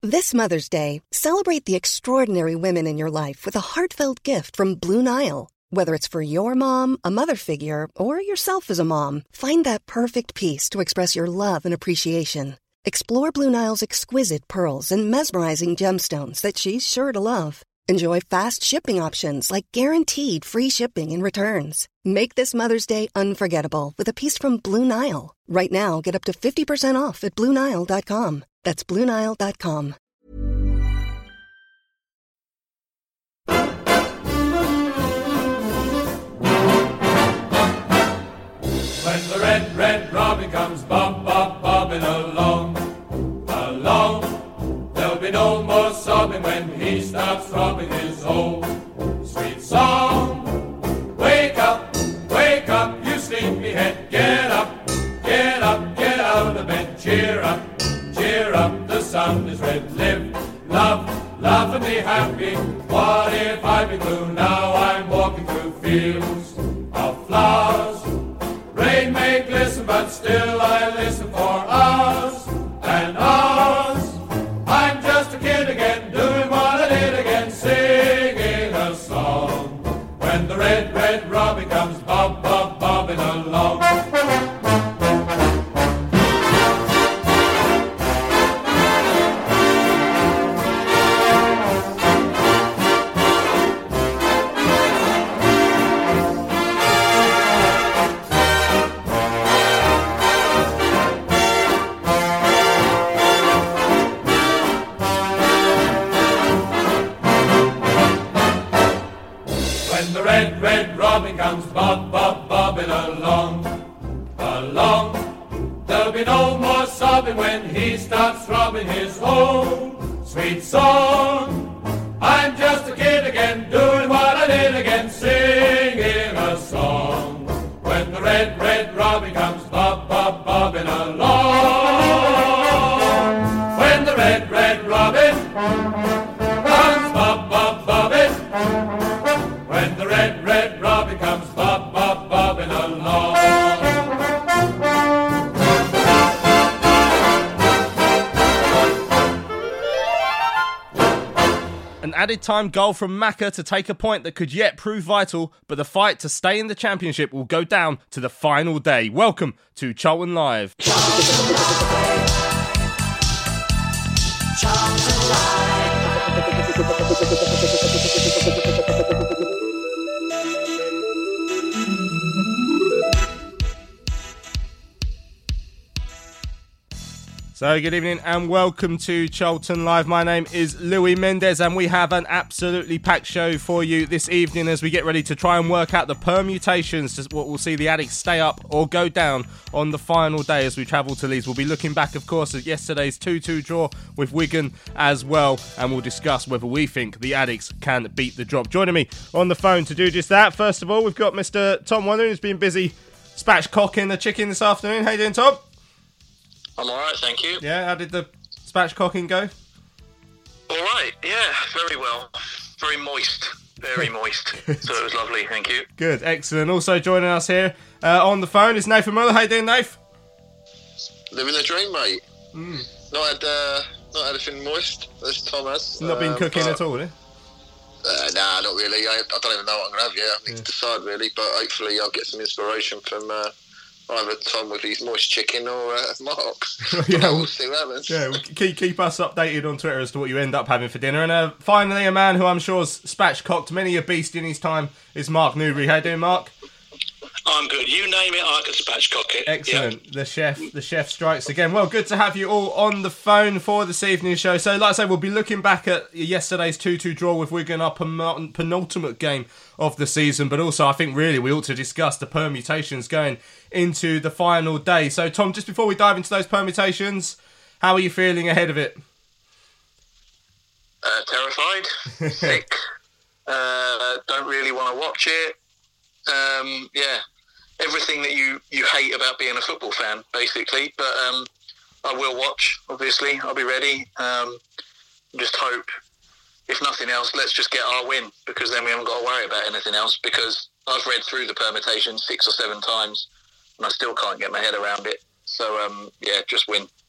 This Mother's Day, celebrate the extraordinary women in your life with a heartfelt gift from Blue Nile. Whether it's for your mom, a mother figure, or yourself as a mom, find that perfect piece to express your love and appreciation. Explore Blue Nile's exquisite pearls and mesmerizing gemstones that she's sure to love. Enjoy fast shipping options like guaranteed free shipping and returns. Make this Mother's Day unforgettable with a piece from Blue Nile. Right now, get up to 50% off at BlueNile.com. That's BlueNile.com. When the red, red robin comes bobbing along, along, there'll be no more sobbing when he starts throbbing his old sweet song. Wake up, you sleepyhead, get up, get out of bed, cheer up, the sun is red, live, love, laugh and be happy. What if I be blue? Now I'm walking through fields of flowers. Rain may glisten, but still I listen for hours and hours. I'm just a kid again, doing what I did again, singing a song. When the red, red robin comes bobbing along. Red, red robin comes bobbing along, along. There'll be no more sobbing when he starts throbbing his old sweet song. I'm just a kid again, doing what I did again, singing a song. When the red, red robin comes bobbing along. When the red, red robin comes bobbing. When the red, red robin comes bobbing along. An added time goal from Macca to take a point that could yet prove vital, but the fight to stay in the Championship will go down to the final day. Welcome to Charlton Live. Charlton Live. So good evening and welcome to Charlton Live. My name is Louis Mendez and we have an absolutely packed show for you this evening as we get ready to try and work out the permutations to what will see the Addicks stay up or go down on the final day as we travel to Leeds. We'll be looking back, of course, at yesterday's 2-2 draw with Wigan as well, and we'll discuss whether we think the Addicks can beat the drop. Joining me on the phone to do just that, first of all, we've got Mr. Tom Wonder, who's been busy spatchcocking the chicken this afternoon. How you doing, Tom? I'm alright, thank you. Yeah, how did the spatchcocking go? Alright, yeah, very well. Very moist. Very moist. So it was lovely, thank you. Good, excellent. Also joining us here on the phone is Nathan Muller. How you doing, Nath? Living the dream, mate. Not had anything moist, as Tom has. Not been cooking at all, eh? Nah, not really. I don't even know what I'm going to have yet. I need to decide, really. But hopefully I'll get some inspiration from either Tom with his moist chicken or Mark. Yeah, we'll see what happens. Yeah, keep us updated on Twitter as to what you end up having for dinner. And finally, a man who I'm sure's spatchcocked many a beast in his time is Mark Newbury. How you doing, Mark? I'm good. You name it, I can spatchcock it. Excellent. Yep. The chef strikes again. Well, good to have you all on the phone for this evening's show. So, like I say, we'll be looking back at yesterday's 2-2 draw with Wigan, our penultimate game of the season. But also, I think really we ought to discuss the permutations going into the final day. So, Tom, just before we dive into those permutations, how are you feeling ahead of it? Terrified, sick. Don't really want to watch it. Yeah. Everything that you hate about being a football fan, basically. But I will watch, obviously. I'll be ready. Just hope, if nothing else, let's just get our win, because then we haven't got to worry about anything else, because I've read through the permutations 6 or 7 times and I still can't get my head around it. So, yeah, just win.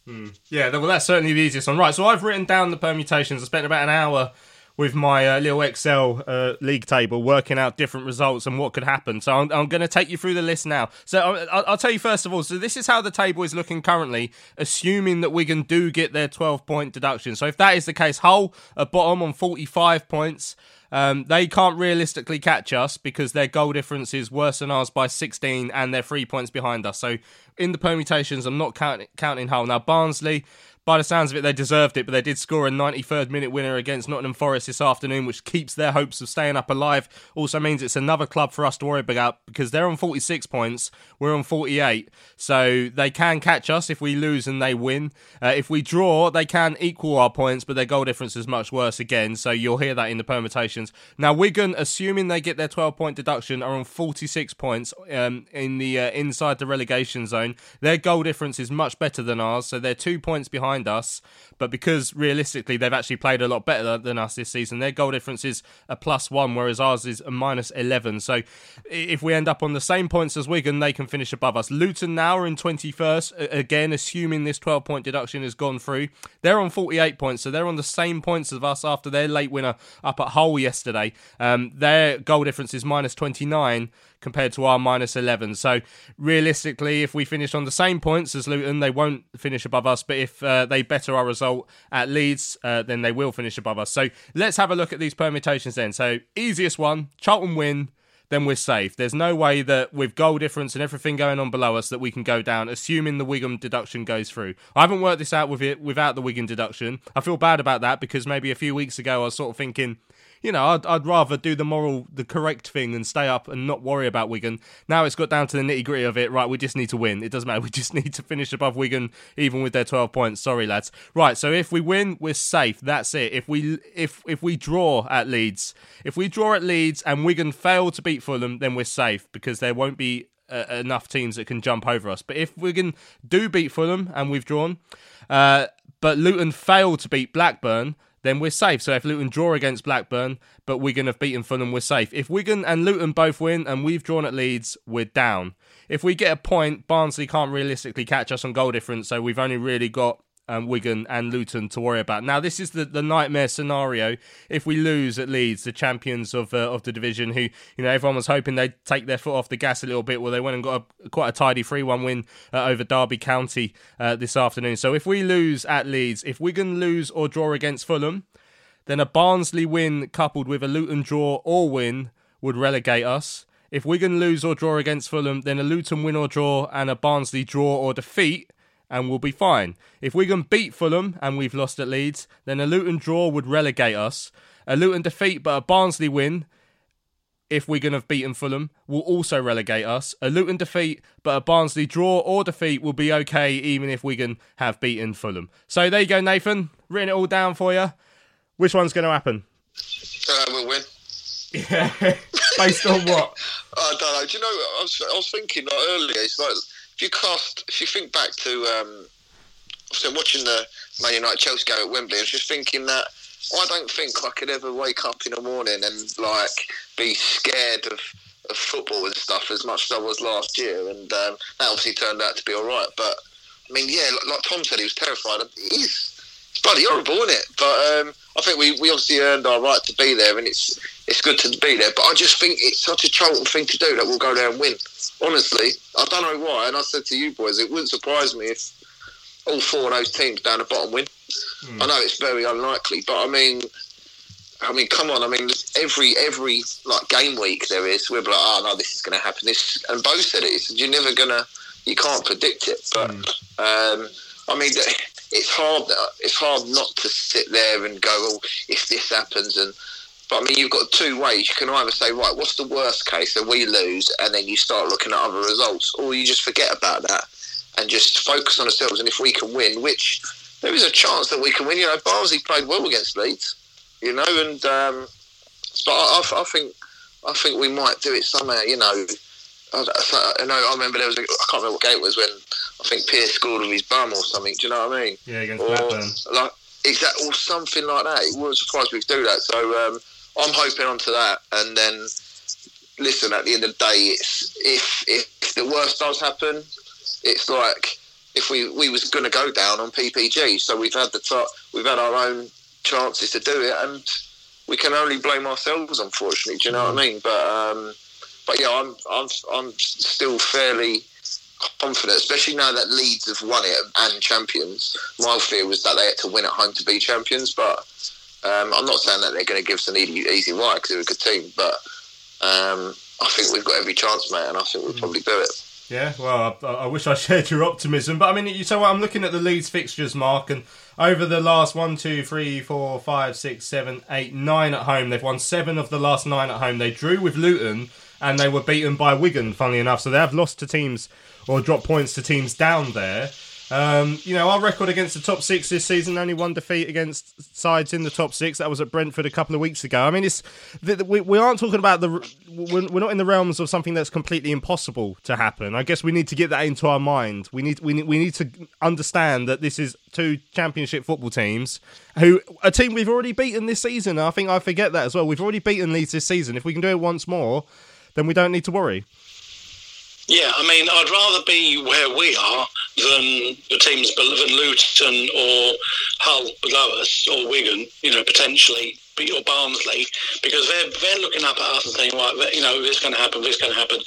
Yeah, well, that's certainly the easiest one. Right, so I've written down the permutations. I spent about an hour with my little Excel league table working out different results and what could happen. So I'm going to take you through the list now. So I'll tell you first of all, so this is how the table is looking currently, assuming that Wigan do get their 12-point deduction. So if that is the case, Hull at bottom on 45 points. They can't realistically catch us because their goal difference is worse than ours by 16 and they're 3 points behind us. So in the permutations, I'm not counting Hull. Now, Barnsley, by the sounds of it, they deserved it, but they did score a 93rd minute winner against Nottingham Forest this afternoon, which keeps their hopes of staying up alive. Also means it's another club for us to worry about because they're on 46 points, we're on 48. So they can catch us if we lose and they win. If we draw, they can equal our points, but their goal difference is much worse again. So you'll hear that in the permutations. Now, Wigan, assuming they get their 12-point deduction, are on 46 points in the inside the relegation zone. Their goal difference is much better than ours, so they're 2 points behind us, but because realistically they've actually played a lot better than us this season, their goal difference is a +1, whereas ours is a -11. So if we end up on the same points as Wigan, they can finish above us. Luton now are in 21st, again assuming this 12-point deduction has gone through. They're on 48 points, so they're on the same points as us after their late winner up at Hull yesterday. Their goal difference is -29 compared to our -11. So realistically, if we finish on the same points as Luton, they won't finish above us. But if they better our result at Leeds, then they will finish above us. So let's have a look at these permutations then. So easiest one, Charlton win, then we're safe. There's no way that with goal difference and everything going on below us that we can go down, assuming the Wigan deduction goes through. I haven't worked this out with it without the Wigan deduction. I feel bad about that because maybe a few weeks ago I was sort of thinking, you know, I'd rather do the correct thing and stay up and not worry about Wigan. Now it's got down to the nitty-gritty of it. Right, we just need to win. It doesn't matter. We just need to finish above Wigan, even with their 12 points. Sorry, lads. Right, so if we win, we're safe. That's it. If we draw at Leeds, and Wigan fail to beat Fulham, then we're safe because there won't be enough teams that can jump over us. But if Wigan do beat Fulham and we've drawn, but Luton fail to beat Blackburn, then we're safe. So if Luton draw against Blackburn, but Wigan have beaten Fulham, we're safe. If Wigan and Luton both win and we've drawn at Leeds, we're down. If we get a point, Barnsley can't realistically catch us on goal difference, so we've only really got Wigan and Luton to worry about. Now, this is the nightmare scenario if we lose at Leeds, the champions of the division, who, you know, everyone was hoping they'd take their foot off the gas a little bit. Well, they went and got quite a tidy 3-1 win over Derby County this afternoon. So if we lose at Leeds, if Wigan lose or draw against Fulham, then a Barnsley win coupled with a Luton draw or win would relegate us. If Wigan lose or draw against Fulham, then a Luton win or draw and a Barnsley draw or defeat, and we'll be fine. If Wigan beat Fulham and we've lost at Leeds, then a Luton draw would relegate us. A Luton defeat but a Barnsley win, if Wigan have beaten Fulham, will also relegate us. A Luton defeat but a Barnsley draw or defeat will be okay even if Wigan have beaten Fulham. So there you go, Nathan. Written it all down for you. Which one's going to happen? We'll win. Yeah. Based on what? I don't know. Do you know, I was thinking like earlier, it's like, if you think back to watching the Man United Chelsea game at Wembley, I was just thinking that I don't think I could ever wake up in the morning and like be scared of football and stuff as much as I was last year, and that obviously turned out to be all right. But I mean, yeah, like Tom said, he was terrified. It's bloody horrible, isn't it? But I think we obviously earned our right to be there, and it's good to be there. But I just think it's such a Charlton thing to do that we'll go there and win. Honestly, I don't know why. And I said to you boys, it wouldn't surprise me if all four of those teams down the bottom win. I know it's very unlikely, but I mean, come on. I mean, every like game week there is, we're like, oh no, this is going to happen. And Bo said it. You can't predict it. But I mean, it's hard not to sit there and go, oh, if this happens. But I mean, you've got two ways. You can either say, right, what's the worst case, and we lose, and then you start looking at other results, or you just forget about that and just focus on ourselves. And if we can win, which there is a chance that we can win. You know, Barnsley played well against Leeds, you know, and but I think we might do it somehow. You know, I remember there was I can't remember what game it was when I think Pierce scored with his bum or something. Do you know what I mean? Yeah, against Blackburn. Like or something like that. It wouldn't surprise me to do that. So I'm hoping onto that, and then listen. At the end of the day, it's if the worst does happen, it's like if we was going to go down on PPG. So we've had our own chances to do it, and we can only blame ourselves, unfortunately. Do you know what I mean? But yeah, I'm still fairly confident, especially now that Leeds have won it and champions. My fear was that they had to win at home to be champions, but I'm not saying that they're going to give us an easy ride because they're a good team, but I think we've got every chance, mate, and I think we'll probably do it. Yeah, well, I wish I shared your optimism, but I mean, so I'm looking at the Leeds fixtures, Mark, and over the last 1, 2, 3, 4, 5, 6, 7, 8, 9 at home, they've won 7 of the last 9 at home. They drew with Luton and they were beaten by Wigan, funnily enough, so they have lost to teams or dropped points to teams down there. Our record against the top 6 this season, only 1 defeat against sides in the top 6. That was at Brentford a couple of weeks ago. I mean, we aren't talking about we're not in the realms of something that's completely impossible to happen. I guess we need to get that into our mind. We need to understand that this is 2 Championship football teams a team we've already beaten this season. I think I forget that as well. We've already beaten Leeds this season. If we can do it once more, then we don't need to worry. Yeah, I mean, I'd rather be where we are than the teams than Luton or Hull below us, or Wigan, potentially, or Barnsley, because they're looking up at us and saying, right, this is going to happen, this is going to happen.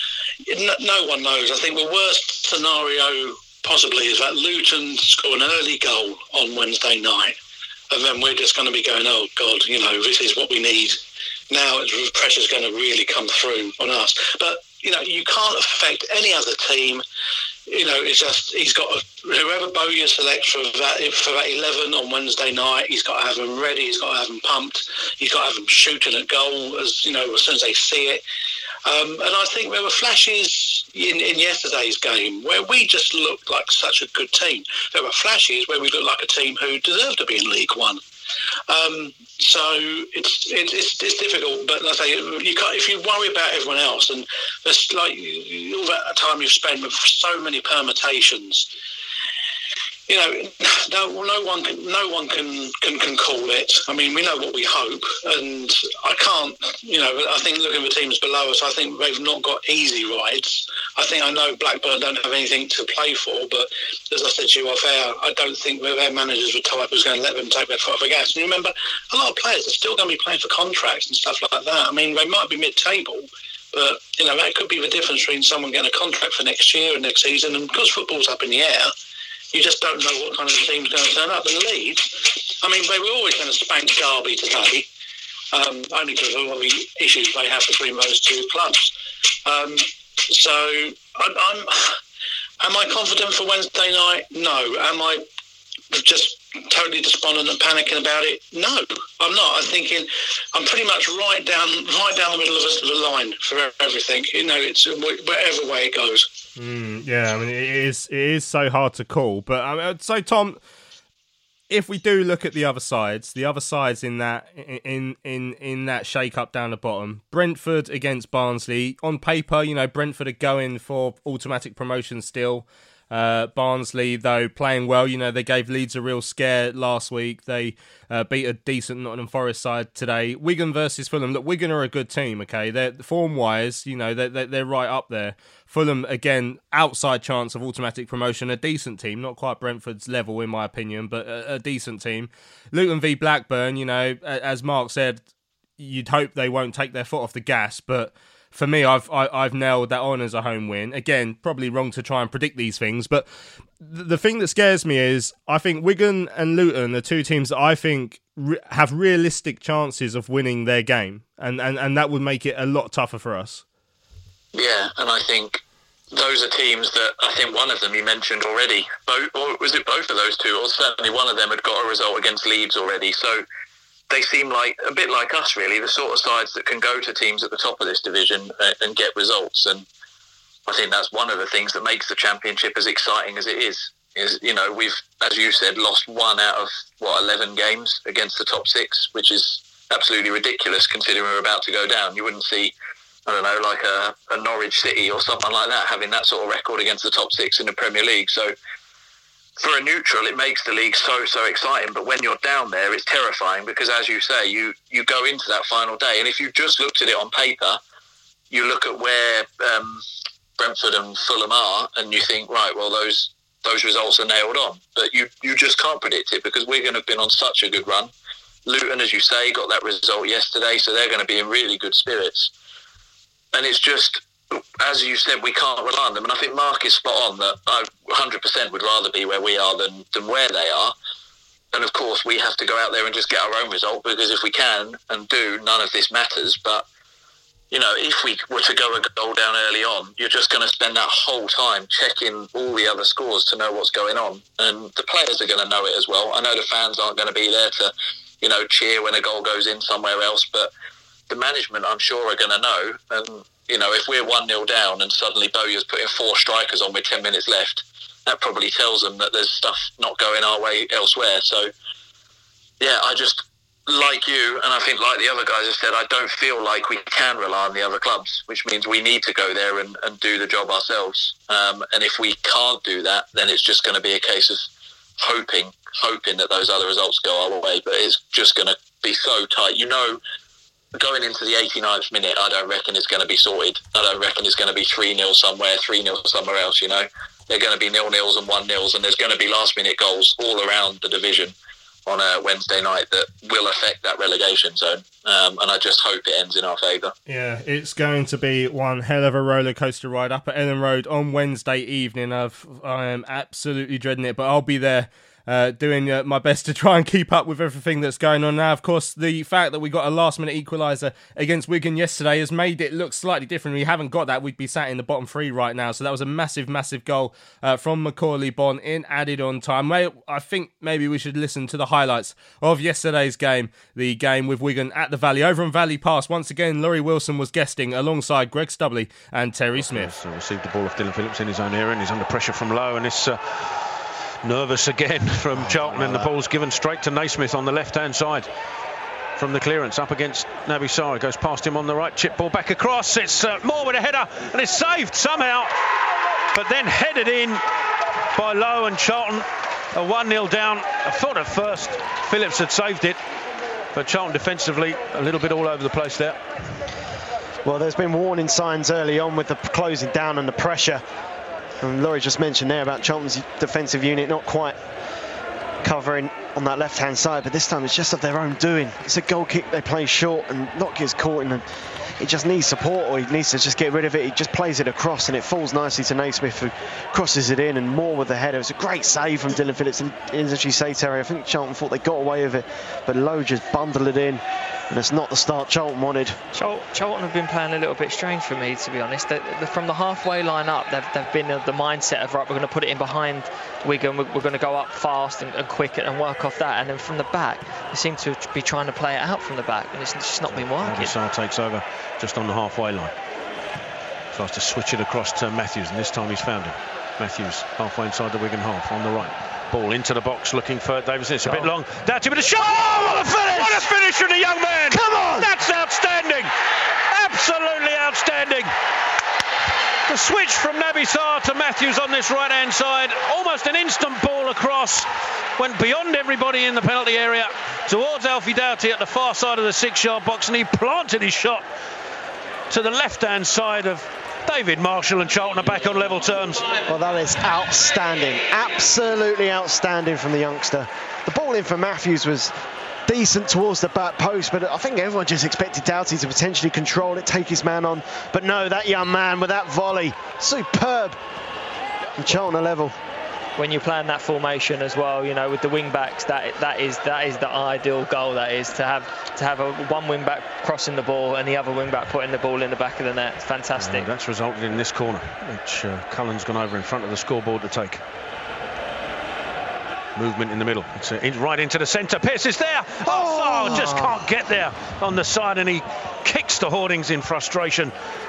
No one knows. I think the worst scenario possibly is that Luton score an early goal on Wednesday night, and then we're just going to be going, oh, God, this is what we need. Now the pressure's going to really come through on us. But you can't affect any other team. It's just he's got whoever Bowyer selects for that 11 on Wednesday night. He's got to have them ready. He's got to have them pumped. He's got to have them shooting at goal as soon as they see it. And I think there were flashes in yesterday's game where we just looked like such a good team. There were flashes where we looked like a team who deserved to be in League One. So it's difficult, but like I say, you can't, if you worry about everyone else, and there's like all that time you've spent with so many permutations, no one can call it. I mean, we know what we hope, and I can't. I think looking at the teams below us, I think they've not got easy rides. I know Blackburn don't have anything to play for, but as I said to you off air, I don't think their managers were type who's going to let them take their foot off the gas. And you remember, a lot of players are still going to be playing for contracts and stuff like that. I mean, they might be mid-table, but that could be the difference between someone getting a contract for next year and next season. And because football's up in the air, you just don't know what kind of team's going to turn up. And Leeds, I mean, they were always going to spank Derby today, only because of all the issues they have between those 2 clubs. So am I confident for Wednesday night? No. Am I just totally despondent and panicking about it? No, I'm not. I'm pretty much right down the middle of the line for everything. It's wherever way it goes. Yeah, I mean, it is so hard to call. But so, Tom, if we do look at the other sides in that in that shake-up down the bottom, Brentford against Barnsley, on paper, Brentford are going for automatic promotion still. Barnsley, though, playing well. They gave Leeds a real scare last week. They beat a decent Nottingham Forest side today. Wigan versus Fulham. Look, Wigan are a good team, okay? They're form-wise, they're right up there. Fulham, again, outside chance of automatic promotion. A decent team, not quite Brentford's level, in my opinion, but a decent team. Luton v Blackburn, as Mark said, you'd hope they won't take their foot off the gas, but for me, I've nailed that on as a home win. Again, probably wrong to try and predict these things, but the thing that scares me is I think Wigan and Luton are 2 teams that I think have realistic chances of winning their game, and that would make it a lot tougher for us. Yeah, and I think those are teams that I think one of them you mentioned already. Or was it both of those 2? Or certainly one of them had got a result against Leeds already. So they seem like a bit like us, really, the sort of sides that can go to teams at the top of this division and get results. And I think that's one of the things that makes the Championship as exciting as it is. We've, as you said, lost 1 out of 11 games against the top 6, which is absolutely ridiculous considering we're about to go down. You wouldn't see, I don't know, like a Norwich City or something like that having that sort of record against the top 6 in the Premier League. So for a neutral, it makes the league so exciting. But when you're down there, it's terrifying because, as you say, you go into that final day. And if you just looked at it on paper, you look at where Brentford and Fulham are and you think, right, well, those those results are nailed on. But you just can't predict it, because Wigan have been on such a good run. Luton, as you say, got that result yesterday, so they're going to be in really good spirits. And it's just, as you said, we can't rely on them. And I think Mark is spot on that I 100% would rather be where we are than where they are. And of course, we have to go out there and just get our own result, because if we can and do, none of this matters. But, you know, if we were to go a goal down early on, you're just going to spend that whole time checking all the other scores to know what's going on. And the players are going to know it as well. I know the fans aren't going to be there to, you know, cheer when a goal goes in somewhere else, but the management, I'm sure, are going to know. And, you know, if we're 1-0 down and suddenly Bowyer's putting 4 strikers on with 10 minutes left, that probably tells them that there's stuff not going our way elsewhere. So, yeah, I just, like you, and I think like the other guys have said, I don't feel like we can rely on the other clubs, which means we need to go there and do the job ourselves. And if we can't do that, then it's just going to be a case of hoping that those other results go our way. But it's just going to be so tight. You know, going into the 89th minute, I don't reckon it's going to be sorted. I don't reckon it's going to be 3-0 somewhere, 3-0 somewhere else, you know. They're going to be 0-0s and 1-0s, and there's going to be last-minute goals all around the division on a Wednesday night that will affect that relegation zone. And I just hope it ends in our favour. Yeah, it's going to be one hell of a roller coaster ride up at Ellen Road on Wednesday evening. I am absolutely dreading it, but I'll be there. Doing my best to try and keep up with everything that's going on now. Of course, the fact that we got a last-minute equaliser against Wigan yesterday has made it look slightly different. We haven't got that, we'd be sat in the bottom 3 right now. So that was a massive, massive goal from Macaulay Bonne in added on time. I think maybe we should listen to the highlights of yesterday's game, the game with Wigan at the Valley. Over on Valley Pass, once again, Laurie Wilson was guesting alongside Greg Stubley and Terry Smith. So received the ball off Dylan Phillips in his own area, and he's under pressure from low, and it's nervous again from Charlton, and the ball's given straight to Naismith on the left-hand side from the clearance up against Naby Sarr. Goes past him on the right, chip ball back across. It's Moore with a header, and it's saved somehow, but then headed in by Lowe, and Charlton are 1-0 down. I thought at first Phillips had saved it, but Charlton defensively a little bit all over the place there. Well, there's been warning signs early on with the closing down and the pressure. And Laurie just mentioned there about Charlton's defensive unit not quite covering on that left-hand side, but this time it's just of their own doing. It's a goal kick they play short, and Locke gets caught in, and it just needs support, or he needs to just get rid of it. He just plays it across, and it falls nicely to Naismith, who crosses it in, and Moore with the header. It was a great save from Dylan Phillips, and as you say, Terry, I think Charlton thought they got away with it, but Lowe just bundled it in. And it's not the start Charlton wanted. Charlton have been playing a little bit strange for me, to be honest. From the halfway line up, they've been the mindset of, right, we're going to put it in behind Wigan, we're going to go up fast and quick and work off that. And then from the back, they seem to be trying to play it out from the back, and it's just not been working. Naby Sarr takes over just on the halfway line. Tries to switch it across to Matthews, and this time he's found him. Matthews halfway inside the Wigan half on the right. Ball into the box looking for Davison. It's a bit long. Doughty with a shot. Oh, what a finish! What a finish from the young man! Come on! That's outstanding! Absolutely outstanding! The switch from Naby Sarr to Matthews on this right-hand side. Almost an instant ball across. Went beyond everybody in the penalty area towards Alfie Doughty at the far side of the 6-yard box, and he planted his shot to the left-hand side of David Marshall, and Charlton are back on level terms. Well, that is outstanding. Absolutely outstanding from the youngster. The ball in for Matthews was decent towards the back post, but I think everyone just expected Doughty to potentially control it, take his man on. But no, that young man with that volley, superb. And Charlton are level. When you plan that formation as well, you know, with the wing backs, that is the ideal goal. That is to have one wing back crossing the ball and the other wing back putting the ball in the back of the net. It's fantastic. That's resulted in this corner, which Cullen's gone over in front of the scoreboard to take. Movement in the middle. It's right into the centre. Pearce is there. Oh, just can't get there on the side, and he kicks the hoardings in frustration.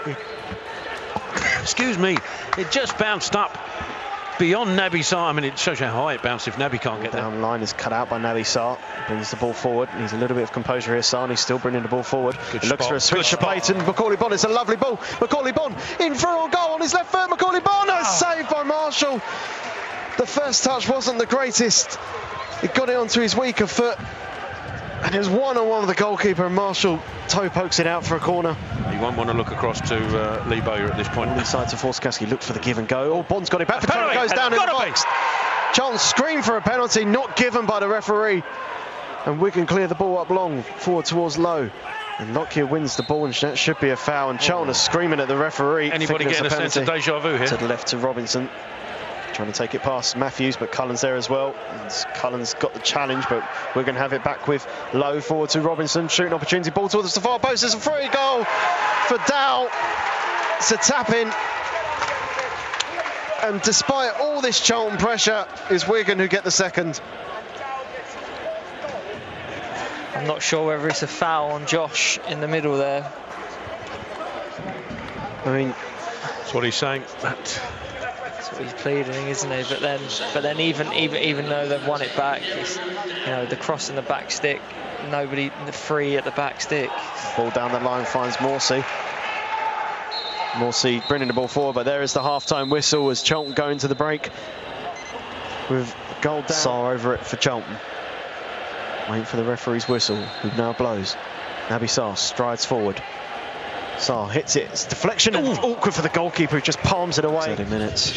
Excuse me. It just bounced up beyond Naby Sarr. I mean, it shows you how high it bounced if Naby can't get there. Down line is cut out by Naby Sarr. Brings the ball forward. Needs a little bit of composure here, Sarr. He's still bringing the ball forward. Looks for a switch to Clayton. Macaulay Bonne. It's a lovely ball. Macaulay Bonne in for a goal on his left foot. Macaulay Bonne saved by Marshall. The first touch wasn't the greatest. He got it onto his weaker foot, and it was one-on-one with the goalkeeper, and Marshall toe pokes it out for a corner. He won't want to look across to Lee Bowyer at this point. Inside to Forskaski, looked for the give and go. Oh, Bond's got it back for Charlton, goes down in the box. Charlton scream for a penalty, not given by the referee. And Wigan clear the ball up long, forward towards Lowe. And Lockyer wins the ball, and that should be a foul. And Charlton are screaming at the referee. Anybody getting a sense of deja vu here? To the left to Robinson. Trying to take it past Matthews, but Cullen's there as well. And Cullen's got the challenge, but we're going to have it back with Lowe forward to Robinson. Shooting opportunity, ball towards the far post. There's a free goal for Dow. It's a tap-in. And despite all this Charlton pressure, it's Wigan who get the second. I'm not sure whether it's a foul on Josh in the middle there. I mean, that's what he's saying. That's what he's pleading, isn't he? But then even though they've won it back, it's, you know, the cross in the back stick, nobody free at the back stick. Ball down the line finds Morsey. Morsey bringing the ball forward, but there is the half-time whistle as Charlton go into the break with goal down. Sarr over it for Charlton. Waiting for the referee's whistle, who now blows. Naby Sarr strides forward. Sarr hits it. It's deflection and awkward for the goalkeeper, who just palms it away. 30 minutes.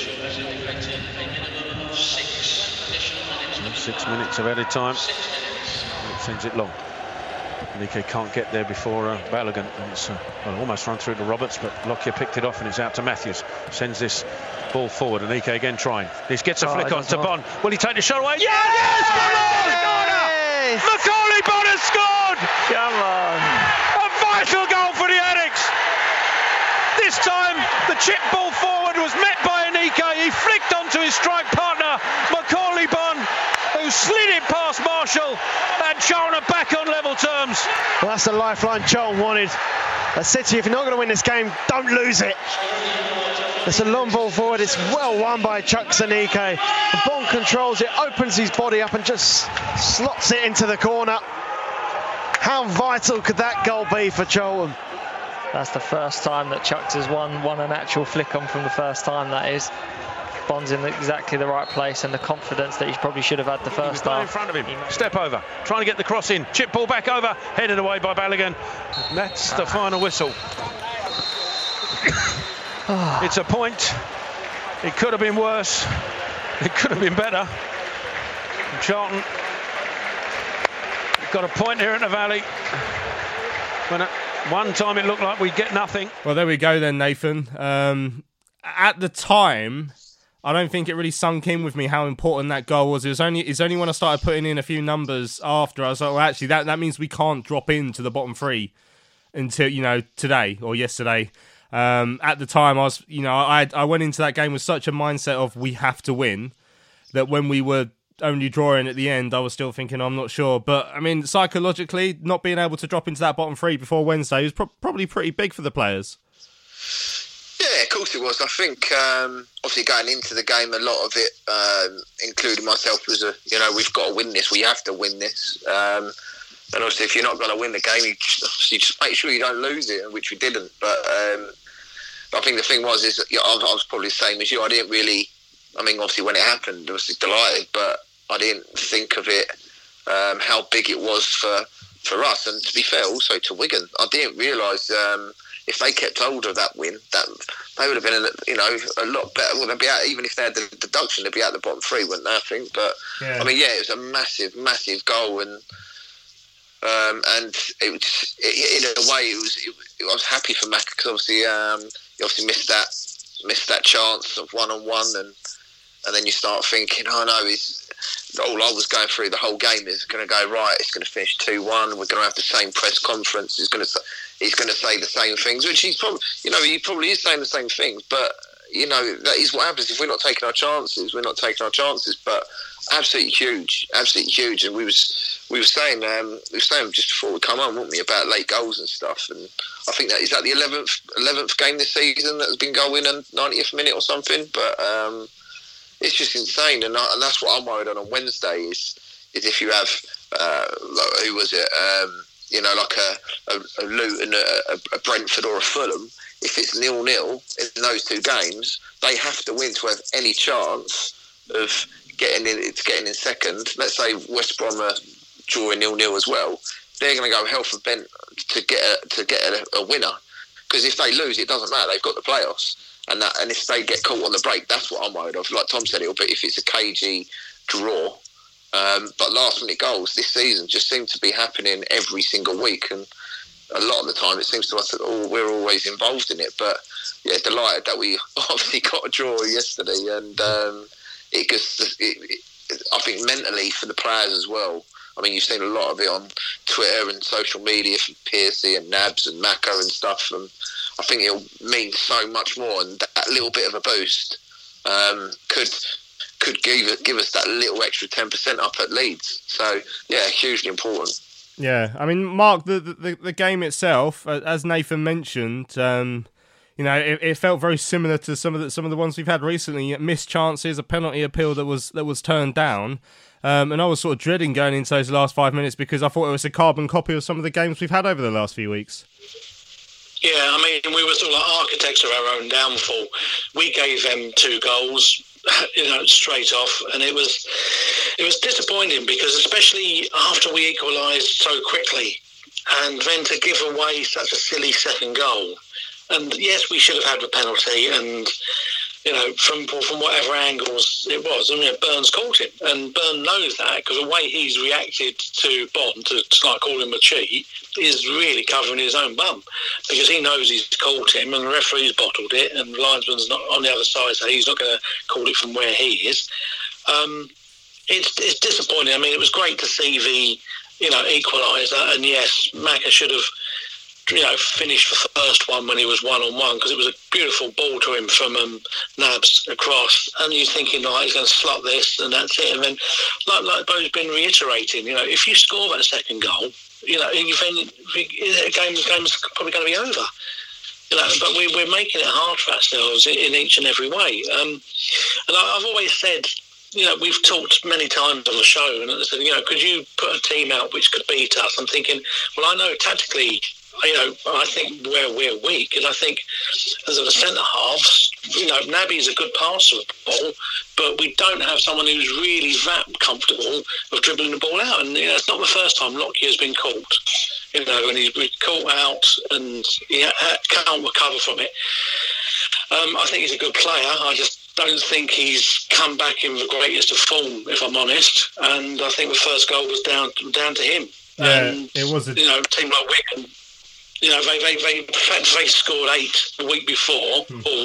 6 minutes of added time. It sends it long. Nike can't get there before Balogun. It's almost run through to Roberts, but Lockyer picked it off and it's out to Matthews. Sends this ball forward, and Nike again trying. This gets a flick on to Bond. Will he take the shot away? Yes! Macauley Bonne has scored! Come on! A vital goal for the Addicts! This time, the chip ball forward was met by Anike. He flicked onto his strike partner, Macauley Bonne, who slid it past Marshall, and Charlton are back on level terms. Well, that's the lifeline Charlton wanted. A City, if you're not going to win this game, don't lose it. It's a long ball forward. It's well won by Chuks Anike. Bond controls it, opens his body up and just slots it into the corner. How vital could that goal be for Charlton? That's the first time that Chuks has won an actual flick on from the first time, that is. Bond's in exactly the right place, and the confidence that he probably should have had the first time. In front of him, step over, trying to get the cross in, chip ball back over, headed away by Balogun. That's the final whistle. It's a point. It could have been worse. It could have been better. And Charlton got a point here in the Valley. When at one time it looked like we'd get nothing. Well, there we go then, Nathan. At the time, I don't think it really sunk in with me how important that goal was. It's only when I started putting in a few numbers after, I was like, well, actually, that means we can't drop into the bottom three until, today or yesterday. At the time, I went into that game with such a mindset of we have to win, that when we were only drawing at the end, I was still thinking, I'm not sure. But, I mean, psychologically, not being able to drop into that bottom three before Wednesday was probably pretty big for the players. Yeah, of course it was. I think, obviously, going into the game, a lot of it, including myself, was we've got to win this. We have to win this. And obviously, if you're not going to win the game, you just make sure you don't lose it, which we didn't. But I think the thing was, I was probably the same as you. I didn't really, obviously, when it happened, I was delighted, but I didn't think of it, how big it was for us. And to be fair, also to Wigan, I didn't realise if they kept hold of that win, that they would have been, a lot better. Well, they'd be out, even if they had the deduction, they'd be out the bottom three, wouldn't they? I think. But yeah. It was a massive, massive goal, and it was, in a way, I was happy for Mac, because obviously he obviously missed that chance of 1-on-1, and then you start thinking, oh no, all I was going through the whole game is going to go right. It's going to finish 2-1. We're going to have the same press conference. He's going to say the same things, which he's probably, he probably is saying the same things. But that is what happens if we're not taking our chances. We're not taking our chances. But absolutely huge. And we were saying just before we come on, weren't we, about late goals and stuff. And I think that is that the 11th game this season that has been going in 90th minute or something. But it's just insane, and that's what I'm worried on Wednesday is if you have who was it? Like a Luton, a Brentford, or a Fulham. If it's 0-0 in those two games, they have to win to have any chance of getting in second. Let's say West Brom are drawing 0-0 as well. they're going to go hell for bent to get a winner. Because if they lose, it doesn't matter. They've got the playoffs, and if they get caught on the break, that's what I'm worried of. Like Tom said, it'll be if it's a cagey draw. But last-minute goals this season just seem to be happening every single week, and a lot of the time it seems to us that we're always involved in it. But yeah, delighted that we obviously got a draw yesterday, and I think mentally for the players as well. I mean, you've seen a lot of it on Twitter and social media from Piercy and Nabs and Macca and stuff. And I think it'll mean so much more, and that little bit of a boost could give us that little extra 10% up at Leeds. So yeah, hugely important. Yeah, I mean, Mark, the game itself, as Nathan mentioned, it felt very similar to some of the ones we've had recently. Missed chances, a penalty appeal that was turned down, and I was sort of dreading going into those last 5 minutes because I thought it was a carbon copy of some of the games we've had over the last few weeks. Yeah, I mean, we were sort of like architects of our own downfall. We gave them 2 goals, straight off, and it was disappointing because especially after we equalised so quickly, and then to give away such a silly second goal. And yes, we should have had the penalty, and from whatever angles it was, Burns caught him, and Burn knows that because the way he's reacted to Bond to like call him a cheat is really covering his own bum, because he knows he's caught him, and the referee's bottled it, and the linesman's not on the other side, so he's not going to call it from where he is. It's disappointing. I mean, it was great to see the equaliser, and yes, Macca should have finished the first one when he was 1-on-1, because it was a beautiful ball to him from Nabs across, and you're thinking, he's going to slot this and that's it. And then, like Bo's been reiterating, if you score that second goal, the game's probably going to be over. But we're making it hard for ourselves in each and every way. And I've always said, we've talked many times on the show, and I said, could you put a team out which could beat us? I'm thinking, well, I know tactically, I think where we're weak, and I think as a centre halves, Naby's a good passer of the ball, but we don't have someone who's really that comfortable of dribbling the ball out. And it's not the first time Lockyer has been caught, and he's been caught out and he can't recover from it. I think he's a good player. I just don't think he's come back in the greatest of form, if I'm honest. And I think the first goal was down to him. Yeah, and, it was a team like Wigan. They scored 8 the week before.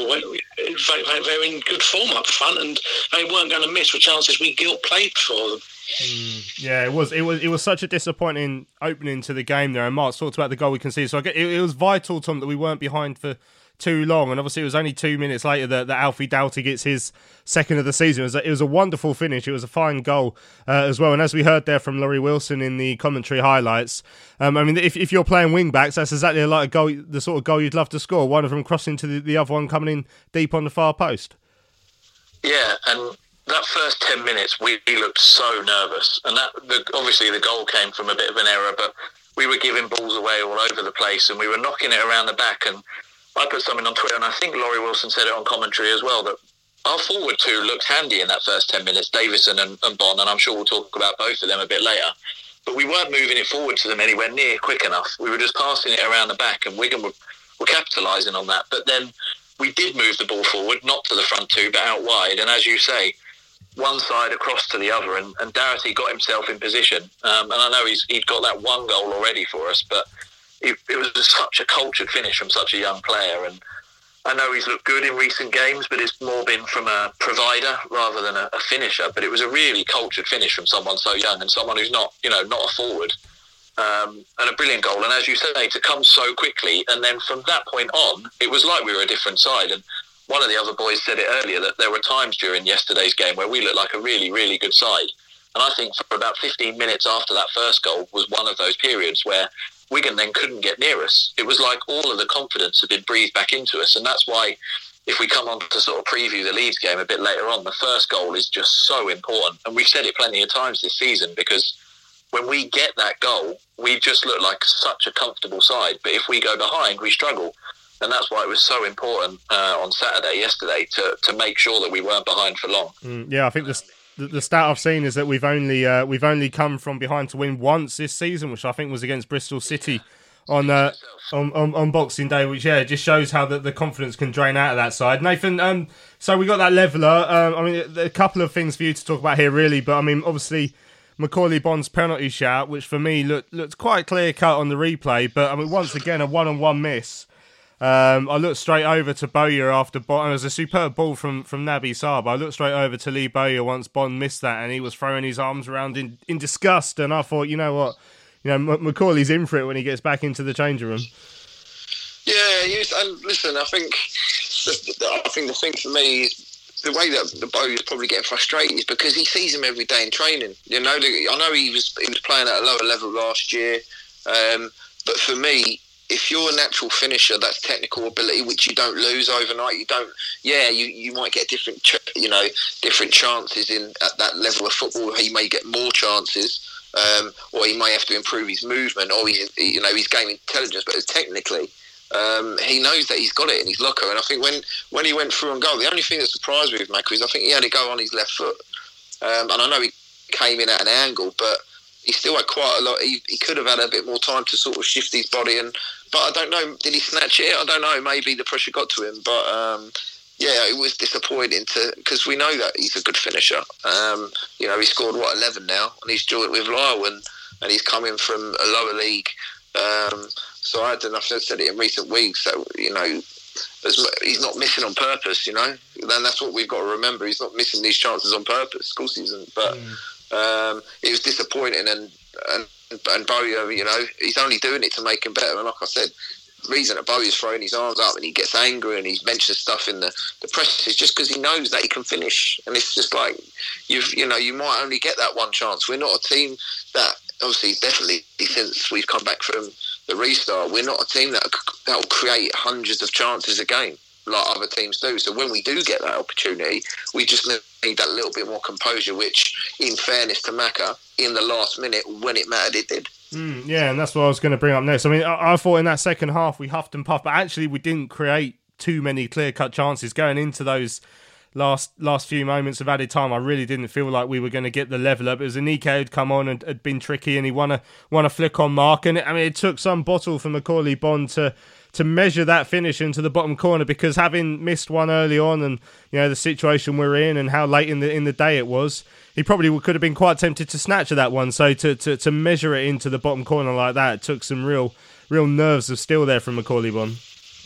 They're in good form up front, and they weren't going to miss the chances we played for them. Yeah, it was such a disappointing opening to the game there. And Mark talked about the goal we conceded. So it was vital, Tom, that we weren't behind for too long, and obviously it was only 2 minutes later that Alfie Doughty gets his second of the season. It was a wonderful finish. It was a fine goal as well, and as we heard there from Laurie Wilson in the commentary highlights, I mean, if you're playing wing backs, that's exactly like a goal, the sort of goal you'd love to score. One of them crossing to the other one coming in deep on the far post. Yeah, and that first 10 minutes we looked so nervous, and obviously the goal came from a bit of an error, but we were giving balls away all over the place, and we were knocking it around the back. And I put something on Twitter, and I think Laurie Wilson said it on commentary as well, that our forward 2 looked handy in that first 10 minutes, Davison and Bond, and I'm sure we'll talk about both of them a bit later. But we weren't moving it forward to them anywhere near quick enough. We were just passing it around the back, and Wigan were capitalising on that. But then we did move the ball forward, not to the front 2, but out wide. And as you say, one side across to the other, and Doherty got himself in position. And I know he'd got that 1 goal already for us, but it was such a cultured finish from such a young player. And I know he's looked good in recent games, but it's more been from a provider rather than a finisher. But it was a really cultured finish from someone so young and someone who's not a forward. And a brilliant goal. And as you say, to come so quickly, and then from that point on, it was like we were a different side. And one of the other boys said it earlier, that there were times during yesterday's game where we looked like a really, really good side. And I think for about 15 minutes after that first goal was one of those periods where Wigan then couldn't get near us. It was like all of the confidence had been breathed back into us, and that's why, if we come on to sort of preview the Leeds game a bit later on, the first goal is just so important. And we've said it plenty of times this season, because when we get that goal, we just look like such a comfortable side. But if we go behind, we struggle. And that's why it was so important on Saturday, yesterday, to make sure that we weren't behind for long. Yeah, I think the stat I've seen is that we've only come from behind to win once this season, which I think was against Bristol City on Boxing Day, which just shows how the confidence can drain out of that side. Nathan, so we got that leveller. I mean, a couple of things for you to talk about here, really, but I mean, obviously Macauley Bond's penalty shout, which for me looked quite clear cut on the replay, but I mean, once again a one-on-one miss. I looked straight over to Bowyer after Bond. It was a superb ball from Naby Sarr. I looked straight over to Lee Bowyer once Bond missed that, and he was throwing his arms around in disgust. And I thought, you know what, Macaulay's in for it when he gets back into the changing room. Yeah, and listen, I think the thing for me is the way that the Bowyer's probably getting frustrated is because he sees him every day in training. I know he was playing at a lower level last year, but for me, if you're a natural finisher, that's technical ability, which you don't lose overnight. You might get different chances at that level of football. He may get more chances, or he may have to improve his movement or his game intelligence. But technically, he knows that he's got it in his locker. And I think when he went through on goal, the only thing that surprised me with Macca is I think he had to go on his left foot. And I know he came in at an angle, but he still had quite a lot. He could have had a bit more time to sort of shift his body. But I don't know, did he snatch it? I don't know. Maybe the pressure got to him. But it was disappointing because we know that he's a good finisher. He scored 11 now, and he's joined with Lyle, and he's coming from a lower league. So I don't know if I've said it in recent weeks. So he's not missing on purpose. And that's what we've got to remember. He's not missing these chances on purpose. Of course he isn't. But it was disappointing, and Bowyer, he's only doing it to make him better. And like I said, the reason that Bowyer's throwing his arms up and he gets angry and he mentions stuff in the press is just because he knows that he can finish. And it's just like you might only get that one chance. We're not a team that, obviously, definitely since we've come back from the restart, we're not a team that will create hundreds of chances a game like other teams do. So when we do get that opportunity, we just need that little bit more composure, which, in fairness to Macca, in the last minute, when it mattered, it did. Yeah, and that's what I was going to bring up next. I mean, I thought in that second half we huffed and puffed, but actually we didn't create too many clear-cut chances going into those last few moments of added time. I really didn't feel like we were going to get the level up. It was Aniko who'd come on and had been tricky, and he won a flick on mark. And it took some bottle for Macauley Bond to measure that finish into the bottom corner, because having missed one early on, and the situation we're in and how late in the day it was, he probably could have been quite tempted to snatch at that one. So to measure it into the bottom corner like that, it took some real nerves of steel there from Macauley Bond.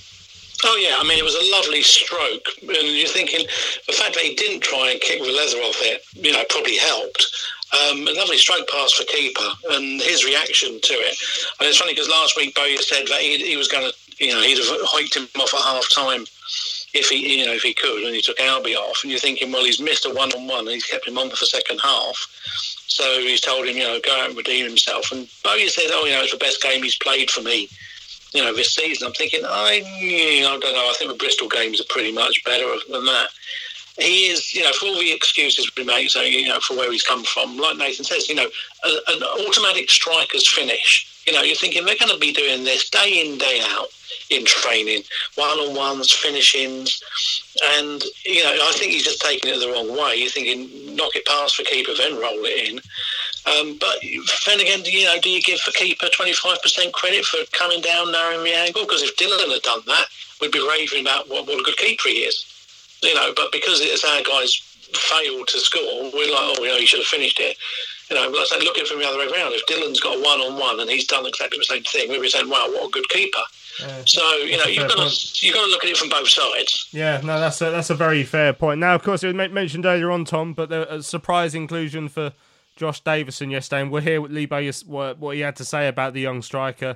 Oh yeah, I mean, it was a lovely stroke, and you're thinking the fact that he didn't try and kick the leather off it, probably helped. A lovely stroke pass for keeper, and his reaction to it. And it's funny because last week Bowyer said that he was going to, he'd have hiked him off at half time if he could, and he took Albie off. And you're thinking, well, he's missed a one-on-one, and he's kept him on for the second half. So he's told him, go out and redeem himself. And Bowyer said, it's the best game he's played for me, this season. I'm thinking, I don't know. I think the Bristol games are pretty much better than that. He is, for all the excuses we make, so, for where he's come from, like Nathan says, an automatic striker's finish. You're thinking they're going to be doing this day in, day out in training, one-on-ones, finishings, and, I think he's just taking it the wrong way. You're thinking, knock it past for keeper, then roll it in. But then again, do you give the keeper 25% credit for coming down, narrowing the angle? Because if Dylan had done that, we'd be raving about what a good keeper he is. But because it's our guys failed to score, we're like, you should have finished it. Let's look at it from the other way around. If Dylan's got a one-on-one and he's done exactly the same thing, we'd be saying, wow, what a good keeper. So, you've got to look at it from both sides. Yeah, no, that's a very fair point. Now, of course, it was mentioned earlier on, Tom, but a surprise inclusion for Josh Davison yesterday, and we'll hear what Lee Bowyer, what he had to say about the young striker.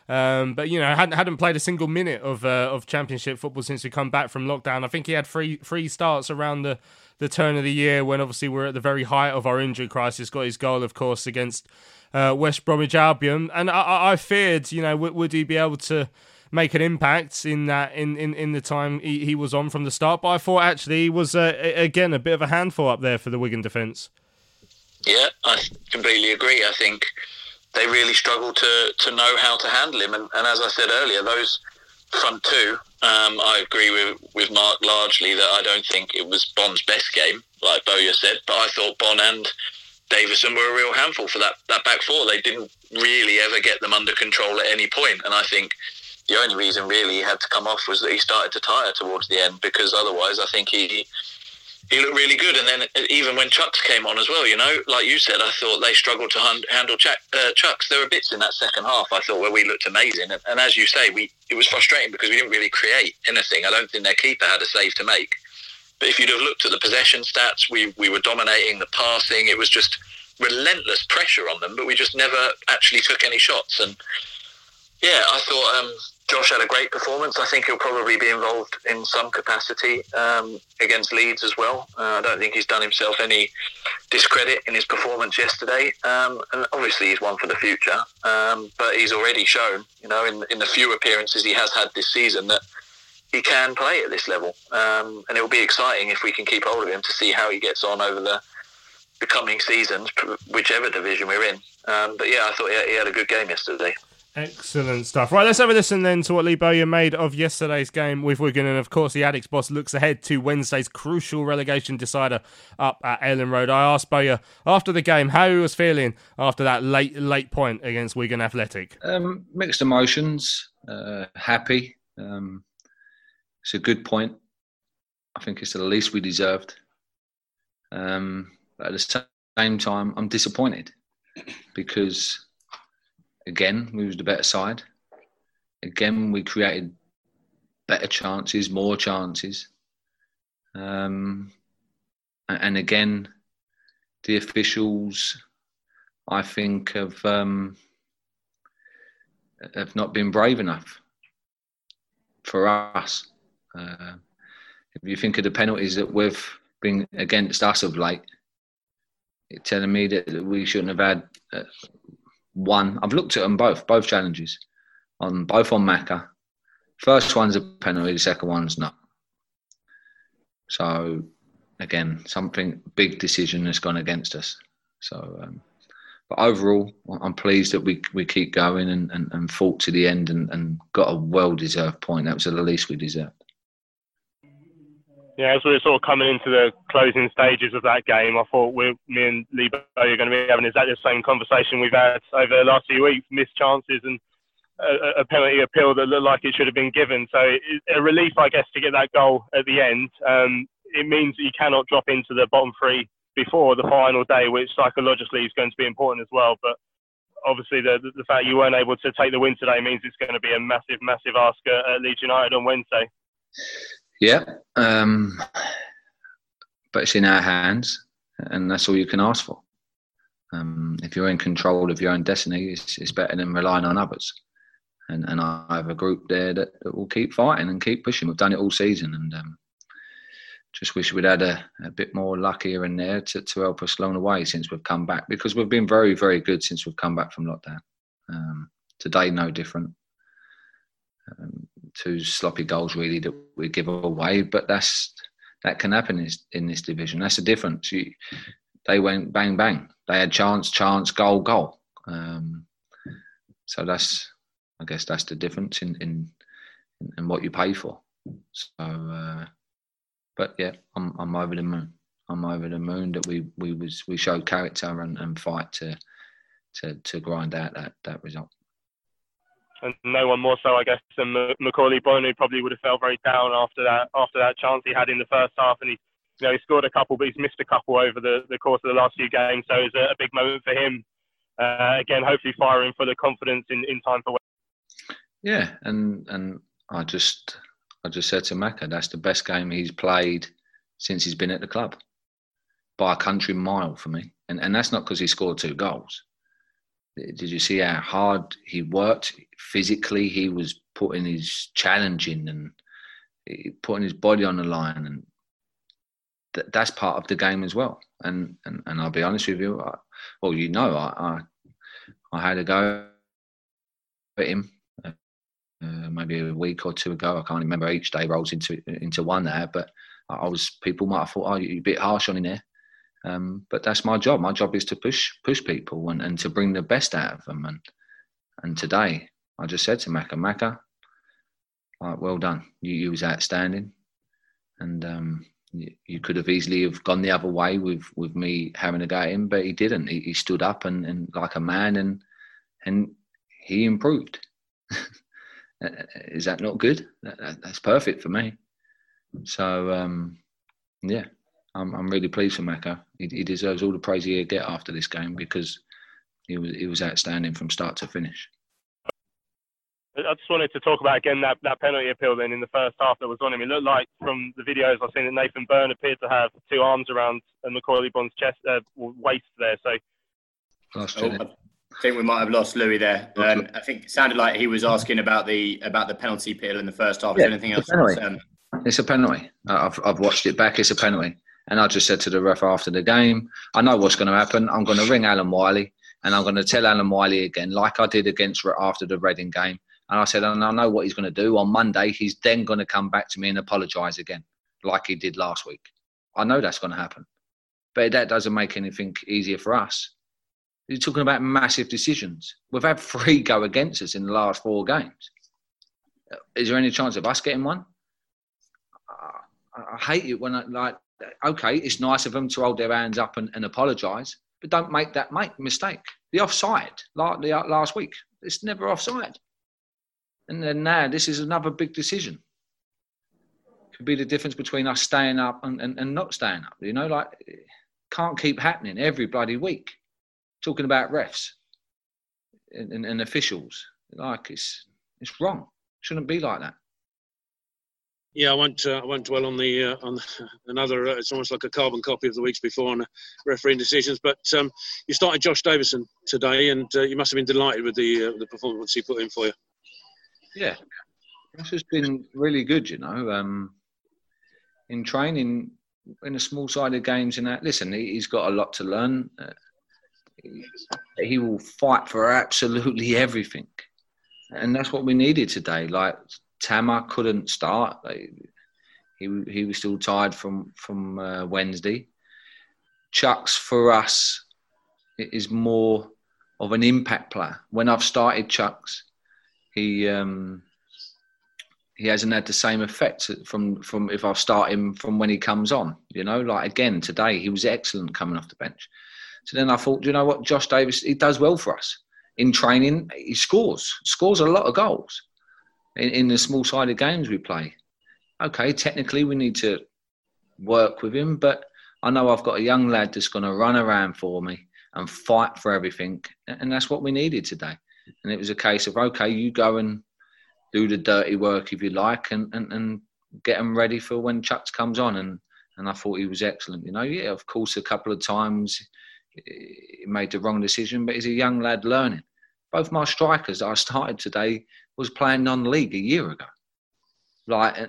But hadn't played a single minute of Championship football since we come back from lockdown. I think he had three starts around the turn of the year, when obviously we're at the very height of our injury crisis. Got his goal, of course, against West Bromwich Albion, and I feared, would he be able to make an impact in the time he was on from the start? But I thought actually he was again a bit of a handful up there for the Wigan defence. Yeah, I completely agree. I think they really struggled to know how to handle him. And as I said earlier, those front two, I agree with Mark largely that I don't think it was Bond's best game, like Bowyer said, but I thought Bond and Davison were a real handful for that back four. They didn't really ever get them under control at any point, and I think the only reason really he had to come off was that he started to tire towards the end, because otherwise I think he looked really good. And then even when Chuks came on as well, like you said, I thought they struggled to handle Chuks. There were bits in that second half, I thought, where we looked amazing. And as you say, it was frustrating because we didn't really create anything. I don't think their keeper had a save to make. But if you'd have looked at the possession stats, we were dominating the passing. It was just relentless pressure on them, but we just never actually took any shots. And yeah, I thought Josh had a great performance. I think he'll probably be involved in some capacity against Leeds as well. I don't think he's done himself any discredit in his performance yesterday. And obviously he's one for the future. But he's already shown, in the few appearances he has had this season, that he can play at this level. And it'll be exciting if we can keep hold of him to see how he gets on over the coming seasons, whichever division we're in. But yeah, I thought he had a good game yesterday. Excellent stuff. Right, let's have a listen then to what Lee Bowyer made of yesterday's game with Wigan. And of course, the Addicts boss looks ahead to Wednesday's crucial relegation decider up at Elland Road. I asked Bowyer after the game how he was feeling after that late point against Wigan Athletic. Mixed emotions, happy. It's a good point. I think it's the least we deserved. But at the same time, I'm disappointed because, again, we was the better side. Again, we created better chances, more chances. And again, the officials, I think, have not been brave enough for us. If you think of the penalties that we've been against us of late, you're telling me that we shouldn't have had one. I've looked at them both challenges, both on Macca. First one's a penalty, the second one's not. So, again, something big decision has gone against us. So, but overall, I'm pleased that we keep going and fought to the end and got a well-deserved point. That was the least we deserved. Yeah, as we were sort of coming into the closing stages of that game, I thought me and Lee Bowyer are going to be having exactly the same conversation we've had over the last few weeks, missed chances and a penalty appeal that looked like it should have been given. So a relief, I guess, to get that goal at the end. It means that you cannot drop into the bottom three before the final day, which psychologically is going to be important as well. But obviously the fact you weren't able to take the win today means it's going to be a massive, massive ask at Leeds United on Wednesday. Yeah, but it's in our hands, and that's all you can ask for. If you're in control of your own destiny, it's better than relying on others. And I have a group there that will keep fighting and keep pushing. We've done it all season, and just wish we'd had a bit more luck here and there to help us along the way since we've come back, because we've been very, very good since we've come back from lockdown. Today, no different. 2 sloppy goals really that we give away, but that can happen in this division. That's the difference. They went bang bang. They had chance, goal. So I guess that's the difference in what you pay for. So, but yeah, I'm over the moon. I'm over the moon that we showed character and fight to grind out that result. And no one more so, I guess, than Macaulay Bonne, who probably would have felt very down after that chance he had in the first half. And he scored a couple, but he's missed a couple over the course of the last few games. So it's a big moment for him. Again, hopefully firing for the confidence in time for. Yeah, and I just said to Macca, that's the best game he's played since he's been at the club, by a country mile for me. And that's not because he scored 2 goals. Did you see how hard he worked? Physically, he was putting his challenge in and putting his body on the line, and that's part of the game as well. And I'll be honest with you, I had a go at him maybe a week or 2 ago. I can't remember. Each day rolls into one there, but people might have thought, you're a bit harsh on him there. But that's my job. My job is to push people and to bring the best out of them. And today, I just said to Macca, like, well done. You was outstanding, and you could have easily have gone the other way with me having a go at him, but he didn't. He stood up and like a man, and he improved. Is that not good? That's perfect for me. So yeah, I'm really pleased for Mako. He deserves all the praise he'll get after this game, because he was outstanding from start to finish. I just wanted to talk about again that penalty appeal then in the first half that was on him. It looked like from the videos I've seen that Nathan Byrne appeared to have two arms around Macauley Bond's chest, waist there. So I think we might have lost Louis there. I think it sounded like he was asking about the penalty appeal in the first half. Yeah, anything else? It's a penalty. I've watched it back. It's a penalty. And I just said to the ref after the game, I know what's going to happen. I'm going to ring Alan Wiley, and I'm going to tell Alan Wiley again, like I did after the Reading game. And I said, and I know what he's going to do. On Monday, he's then going to come back to me and apologise again, like he did last week. I know that's going to happen. But that doesn't make anything easier for us. You're talking about massive decisions. We've had 3 go against us in the last 4 games. Is there any chance of us getting one? I hate it when okay, it's nice of them to hold their hands up and apologise, but don't make that mistake. The offside last week, it's never offside. And then now this is another big decision. Could be the difference between us staying up and not staying up. You know, like, it can't keep happening every bloody week. Talking about refs and officials, like, it's wrong. Shouldn't be like that. Yeah, I won't dwell on on another. It's almost like a carbon copy of the weeks before on refereeing decisions. But you started Josh Davison today, and you must have been delighted with the performance he put in for you. Yeah, Josh has been really good. You know, in training, in the small-sided games, and that. Listen, he's got a lot to learn. He will fight for absolutely everything, and that's what we needed today. Like, Tama couldn't start. He was still tired from Wednesday. Chuks, for us, is more of an impact player. When I've started Chuks, he hasn't had the same effect from if I've started him from when he comes on. You know, like, again today, he was excellent coming off the bench. So then I thought, you know what, Josh Davis, he does well for us in training. He scores a lot of goals. In the small-sided games we play. Okay, technically we need to work with him, but I know I've got a young lad that's going to run around for me and fight for everything, and that's what we needed today. And it was a case of, okay, you go and do the dirty work if you like, and get him ready for when Chuks comes on. And I thought he was excellent. You know, yeah, of course, a couple of times he made the wrong decision, but he's a young lad learning. Both my strikers that I started today was playing non-league a year ago, and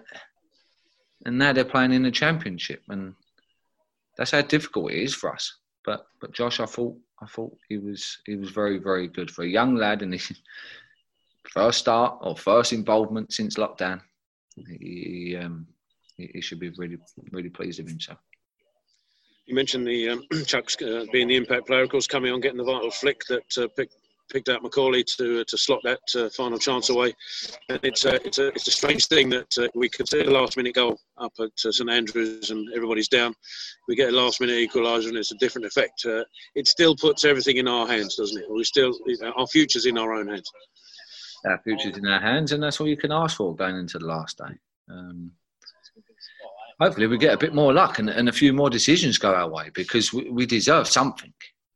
now they're playing in the Championship, and that's how difficult it is for us. But Josh, I thought he was very, very good for a young lad, and his first start or first involvement since lockdown. He should be really, really pleased with himself. You mentioned the Chuks being the impact player, of course, coming on, getting the vital flick that picked out Macauley to slot that final chance away. And it's a strange thing that we could see a last-minute goal up at St Andrews and everybody's down. We get a last-minute equaliser and it's a different effect. It still puts everything in our hands, doesn't it? Our future's in our own hands. Our future's in our hands, and that's all you can ask for going into the last day. Hopefully we get a bit more luck and a few more decisions go our way, because we deserve something.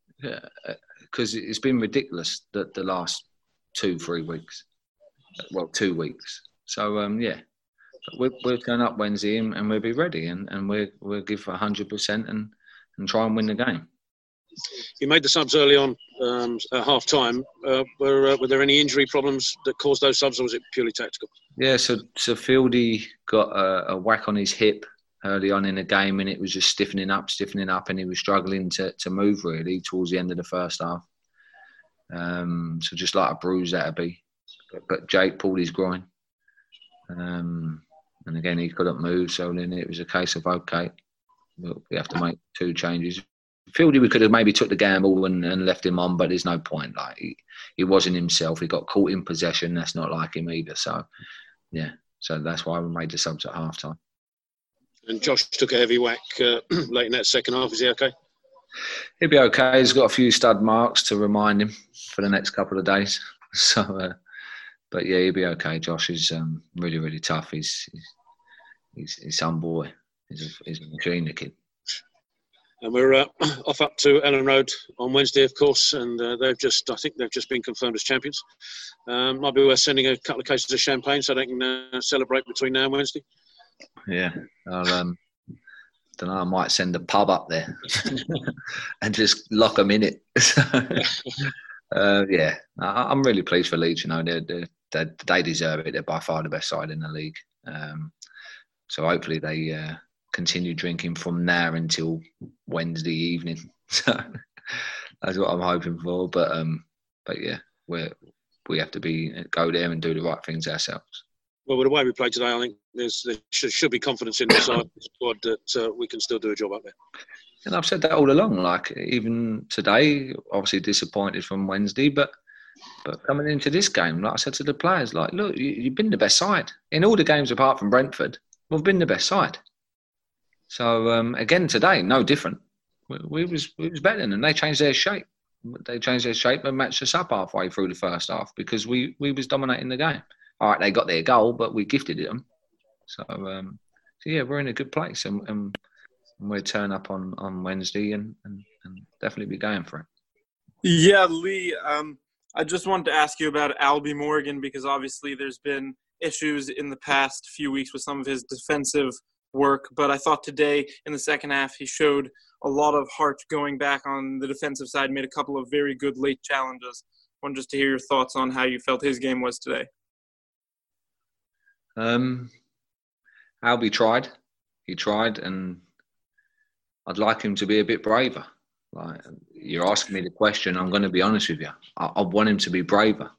Because it's been ridiculous that the last 2-3 weeks. Well, 2 weeks. So, yeah. We'll turn up Wednesday and we'll be ready, and we'll give 100% and try and win the game. You made the subs early on at half-time. Were there any injury problems that caused those subs, or was it purely tactical? Yeah, so Fieldy got a whack on his hip early on in the game, and it was just stiffening up, and he was struggling to move really towards the end of the first half. So just like a bruise that'd be. But Jake pulled his groin. And again, he couldn't move, so then it was a case of, okay, we have to make 2 changes. Fieldy, we could have maybe took the gamble and left him on, but there's no point. Like, he wasn't himself. He got caught in possession. That's not like him either. So, yeah, So that's why we made the subs at half time. And Josh took a heavy whack late in that second half. Is he okay? He'll be okay. He's got a few stud marks to remind him for the next couple of days. So, but yeah, he'll be okay. Josh is really, really tough. He's some boy. He's a machine, the kid. And we're off up to Ellen Road on Wednesday, of course, and I think they've just been confirmed as champions. Might be worth sending a couple of cases of champagne so they can celebrate between now and Wednesday. Yeah, I'll don't know. I might send a pub up there and just lock them in it. Yeah, I'm really pleased for Leeds. You know, they deserve it. They're by far the best side in the league. So hopefully they continue drinking from now until Wednesday evening. So that's what I'm hoping for. But yeah, we have to go there and do the right things ourselves. Well, with the way we played today, I think there should be confidence in the squad that we can still do a job up there. And I've said that all along. Like even today, obviously disappointed from Wednesday, but coming into this game, like I said to the players, like, look, you've been the best side in all the games apart from Brentford. We've been the best side. So again today, no different. We was better than them. They changed their shape. They changed their shape and matched us up halfway through the first half because we was dominating the game. All right, they got their goal, but we gifted it them. So yeah, we're in a good place, and we'll turn up on Wednesday and definitely be going for it. Yeah, Lee, I just wanted to ask you about Albie Morgan because obviously there's been issues in the past few weeks with some of his defensive work, but I thought today in the second half he showed a lot of heart going back on the defensive side, made a couple of very good late challenges. I wanted just to hear your thoughts on how you felt his game was today. Albie tried. He tried, and I'd like him to be a bit braver. Like, you're asking me the question, I'm going to be honest with you. I want him to be braver.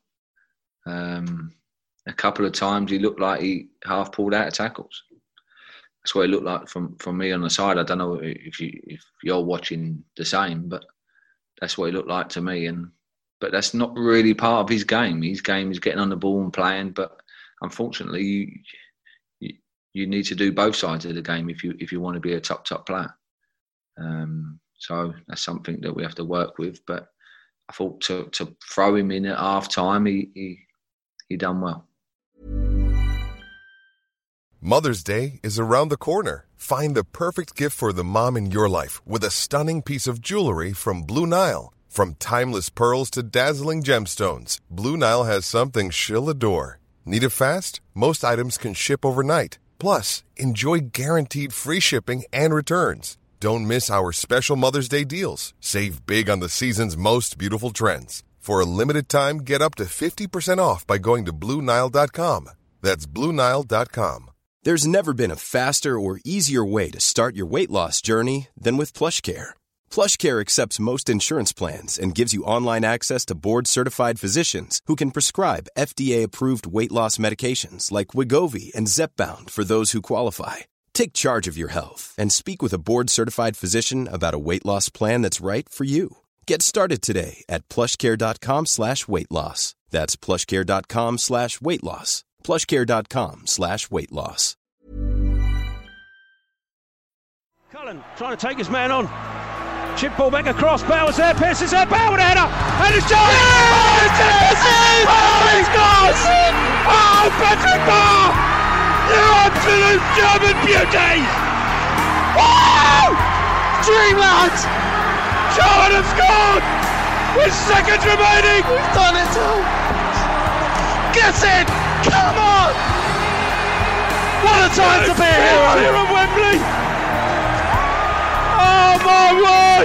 A couple of times he looked like he half pulled out of tackles. That's what it looked like from me on the side. I don't know if you're watching the same, but that's what it looked like to me. But that's not really part of his game. His game is getting on the ball and playing. But unfortunately, you need to do both sides of the game if you want to be a top player. So that's something that we have to work with. But I thought to throw him in at half time, he done well. Mother's Day is around the corner. Find the perfect gift for the mom in your life with a stunning piece of jewelry from Blue Nile. From timeless pearls to dazzling gemstones, Blue Nile has something she'll adore. Need it fast? Most items can ship overnight. Plus, enjoy guaranteed free shipping and returns. Don't miss our special Mother's Day deals. Save big on the season's most beautiful trends. For a limited time, get up to 50% off by going to BlueNile.com. That's BlueNile.com. There's never been a faster or easier way to start your weight loss journey than with PlushCare. PlushCare accepts most insurance plans and gives you online access to board-certified physicians who can prescribe FDA-approved weight loss medications like Wegovy and Zepbound for those who qualify. Take charge of your health and speak with a board-certified physician about a weight loss plan that's right for you. Get started today at plushcare.com/weight loss. That's plushcare.com/weight loss. plushcare.com/weight loss. Cullen trying to take his man on. Chip ball back across. Bowers there. Pierce is there. Bauer with a header. And it's Johnny. Oh, it's in! Oh, it's gone! Oh, Patrick Barr! You absolute German beauty! Woo! Dreamland! Charlton have scored! With seconds remaining! We've done it all! Get in! Come on! What a time to be here at Wembley! Oh my word!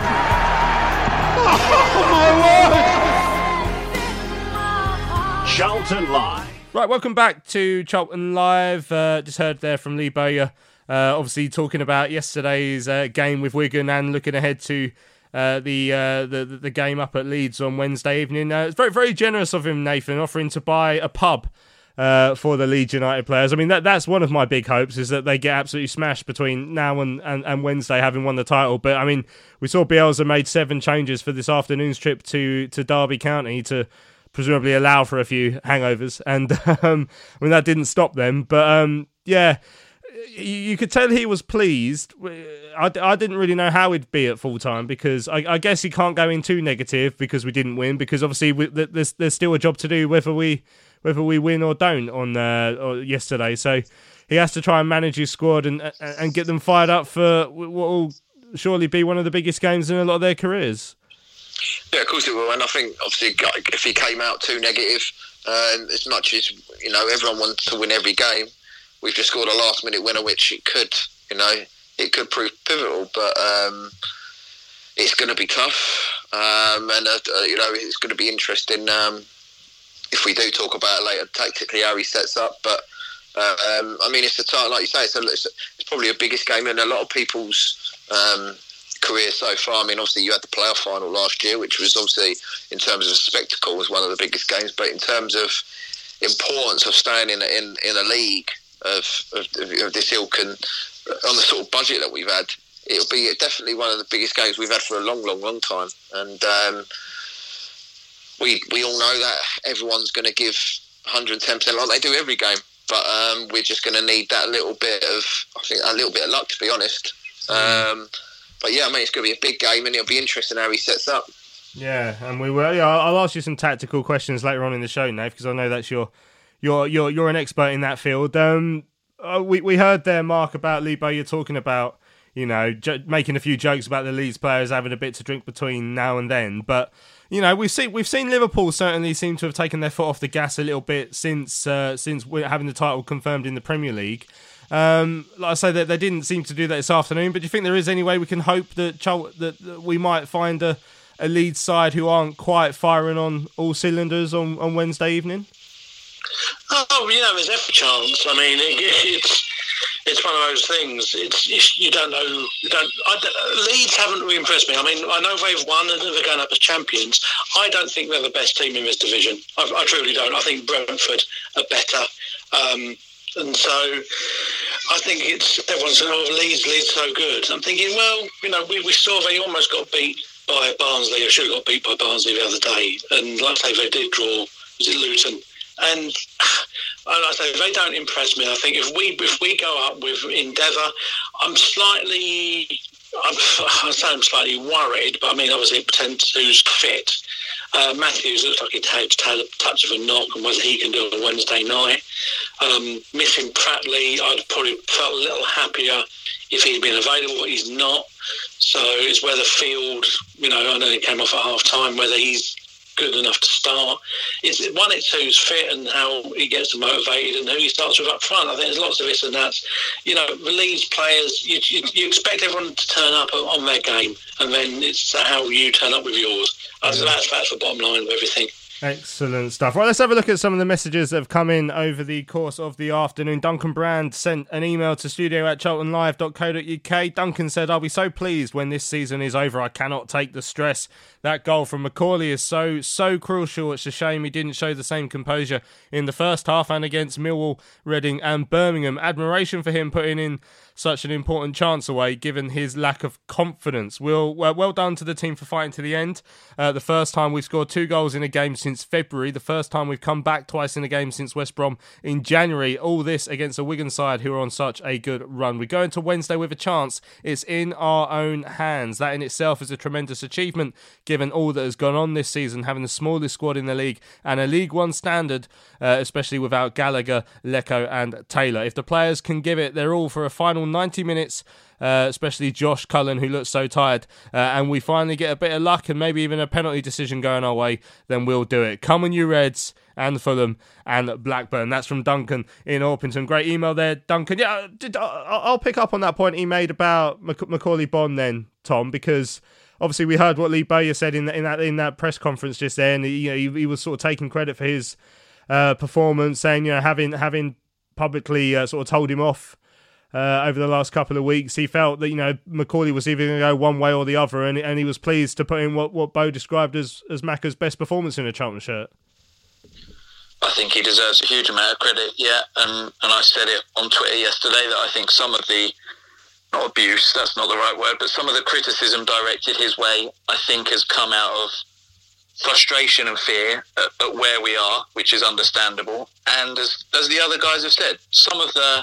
Oh my word! Charlton Live. Right, welcome back to Charlton Live. Just heard there from Lee Bowyer, obviously talking about yesterday's game with Wigan and looking ahead to the game up at Leeds on Wednesday evening. It's very, very generous of him, Nathan, offering to buy a pub for the Leeds United players. I mean, that's one of my big hopes, is that they get absolutely smashed between now and Wednesday, having won the title. But I mean, we saw Bielsa made 7 changes for this afternoon's trip to Derby County to presumably allow for a few hangovers, and that didn't stop them. But you could tell he was pleased. I didn't really know how he'd be at full time, because I guess he can't go in too negative because we didn't win, because obviously there's still a job to do whether we win or don't on yesterday. So he has to try and manage his squad and get them fired up for what will surely be one of the biggest games in a lot of their careers. Yeah, of course it will. And I think, obviously, if he came out too negative, as much as, everyone wants to win every game, we've just scored a last-minute winner, which it could prove pivotal. But it's going to be tough. It's going to be interesting if we do talk about it later, tactically, how he sets up. But it's the time, like you say, it's probably the biggest game in a lot of people's career so far. Obviously you had the playoff final last year, which was obviously, in terms of spectacle, was one of the biggest games. But in terms of importance of staying in a league of this ilk, and on the sort of budget that we've had, it'll be definitely one of the biggest games we've had for a long time. And we all know that everyone's going to give 110% like they do every game. But we're just going to need that little bit of luck, to be honest. But yeah, it's going to be a big game, and it'll be interesting how he sets up. Yeah, and we will. Yeah, I'll ask you some tactical questions later on in the show, Nave, because I know that's you're an expert in that field. We heard there, Mark, about Lee Bowyer talking about making a few jokes about the Leeds players having a bit to drink between now and then, but. We've seen Liverpool certainly seem to have taken their foot off the gas a little bit since we're having the title confirmed in the Premier League. Like I say, that they didn't seem to do that this afternoon. But do you think there is any way we can hope that we might find a Leeds side who aren't quite firing on all cylinders on Wednesday evening? Oh, there's every chance. It's one of those things. You don't know. Leeds haven't really impressed me. I know they've won and they're going up as champions. I don't think they're the best team in this division. I truly don't. I think Brentford are better. And so I think everyone's saying, Leeds so good. I'm thinking, we saw they almost got beat by Barnsley. Or should have got beat by Barnsley the other day. And like I say, they did draw. Was it Luton? And like I say, they don't impress me. I think if we go up with Endeavour, I'm slightly worried, but obviously it depends who's fit. Matthews looks like he's had a touch of a knock, and whether he can do it on Wednesday night. Missing Pratley, I'd probably felt a little happier if he'd been available, but he's not. So it's whether Field, I know he came off at half time, whether he's good enough to start. It's who's fit and how he gets motivated and who he starts with up front. I think there's lots of this and that's. The Leeds players, you expect everyone to turn up on their game, and then it's how you turn up with yours. So that's the bottom line of everything. Excellent stuff. Right, let's have a look at some of the messages that have come in over the course of the afternoon. Duncan Brand sent an email to studio@charltonlive.co.uk. Duncan said, "I'll be so pleased when this season is over. I cannot take the stress. That goal from McCauley is so crucial. It's a shame he didn't show the same composure in the first half and against Millwall, Reading and Birmingham. Admiration for him putting in such an important chance away, given his lack of confidence. Well done to the team for fighting to the end. The first time we've scored 2 goals in a game since February. The first time we've come back twice in a game since West Brom in January. All this against a Wigan side who are on such a good run. We go into Wednesday with a chance. It's in our own hands. That in itself is a tremendous achievement, given all that has gone on this season, having the smallest squad in the league and a League One standard, especially without Gallagher, Lecco and Taylor. If the players can give it their all for a final 90 minutes, especially Josh Cullen, who looks so tired, and we finally get a bit of luck and maybe even a penalty decision going our way, then we'll do it. Come on, you Reds, and Fulham and Blackburn." That's from Duncan in Orpington. Great email there, Duncan. Yeah, I'll pick up on that point he made about Macauley Bonne then, Tom, because obviously we heard what Lee Bowyer said in that press conference just then. He was sort of taking credit for his performance, saying having publicly sort of told him off over the last couple of weeks, he felt that Macauley was either going to go one way or the other, and he was pleased to put in what Bo described as Macca's best performance in a Charlton shirt. I think he deserves a huge amount of credit, yeah, and I said it on Twitter yesterday that I think some of the, not abuse, that's not the right word, but some of the criticism directed his way, I think, has come out of frustration and fear at where we are, which is understandable. And as the other guys have said, some of the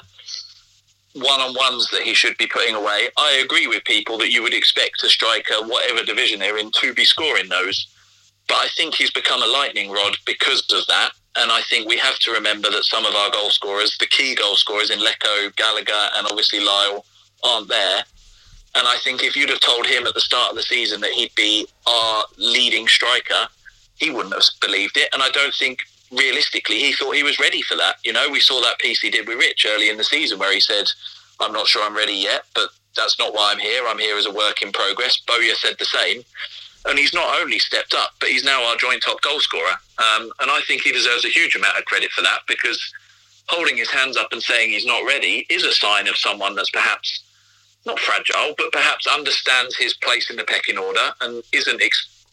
one-on-ones that he should be putting away, I agree with people that you would expect a striker, whatever division they're in, to be scoring those. But I think he's become a lightning rod because of that. And I think we have to remember that some of our goal scorers, the key goal scorers in Lecco, Gallagher and obviously Lyle, aren't there. And I think if you'd have told him at the start of the season that he'd be our leading striker, he wouldn't have believed it. And I don't think realistically he thought he was ready for that. You know, we saw that piece he did with Rich early in the season where he said, I'm not sure I'm ready yet, but that's not why I'm here. I'm here as a work in progress. Bowyer said the same. And he's not only stepped up, but he's now our joint top goal scorer. And I think he deserves a huge amount of credit for that, because holding his hands up and saying he's not ready is a sign of someone that's perhaps not fragile, but perhaps understands his place in the pecking order and isn't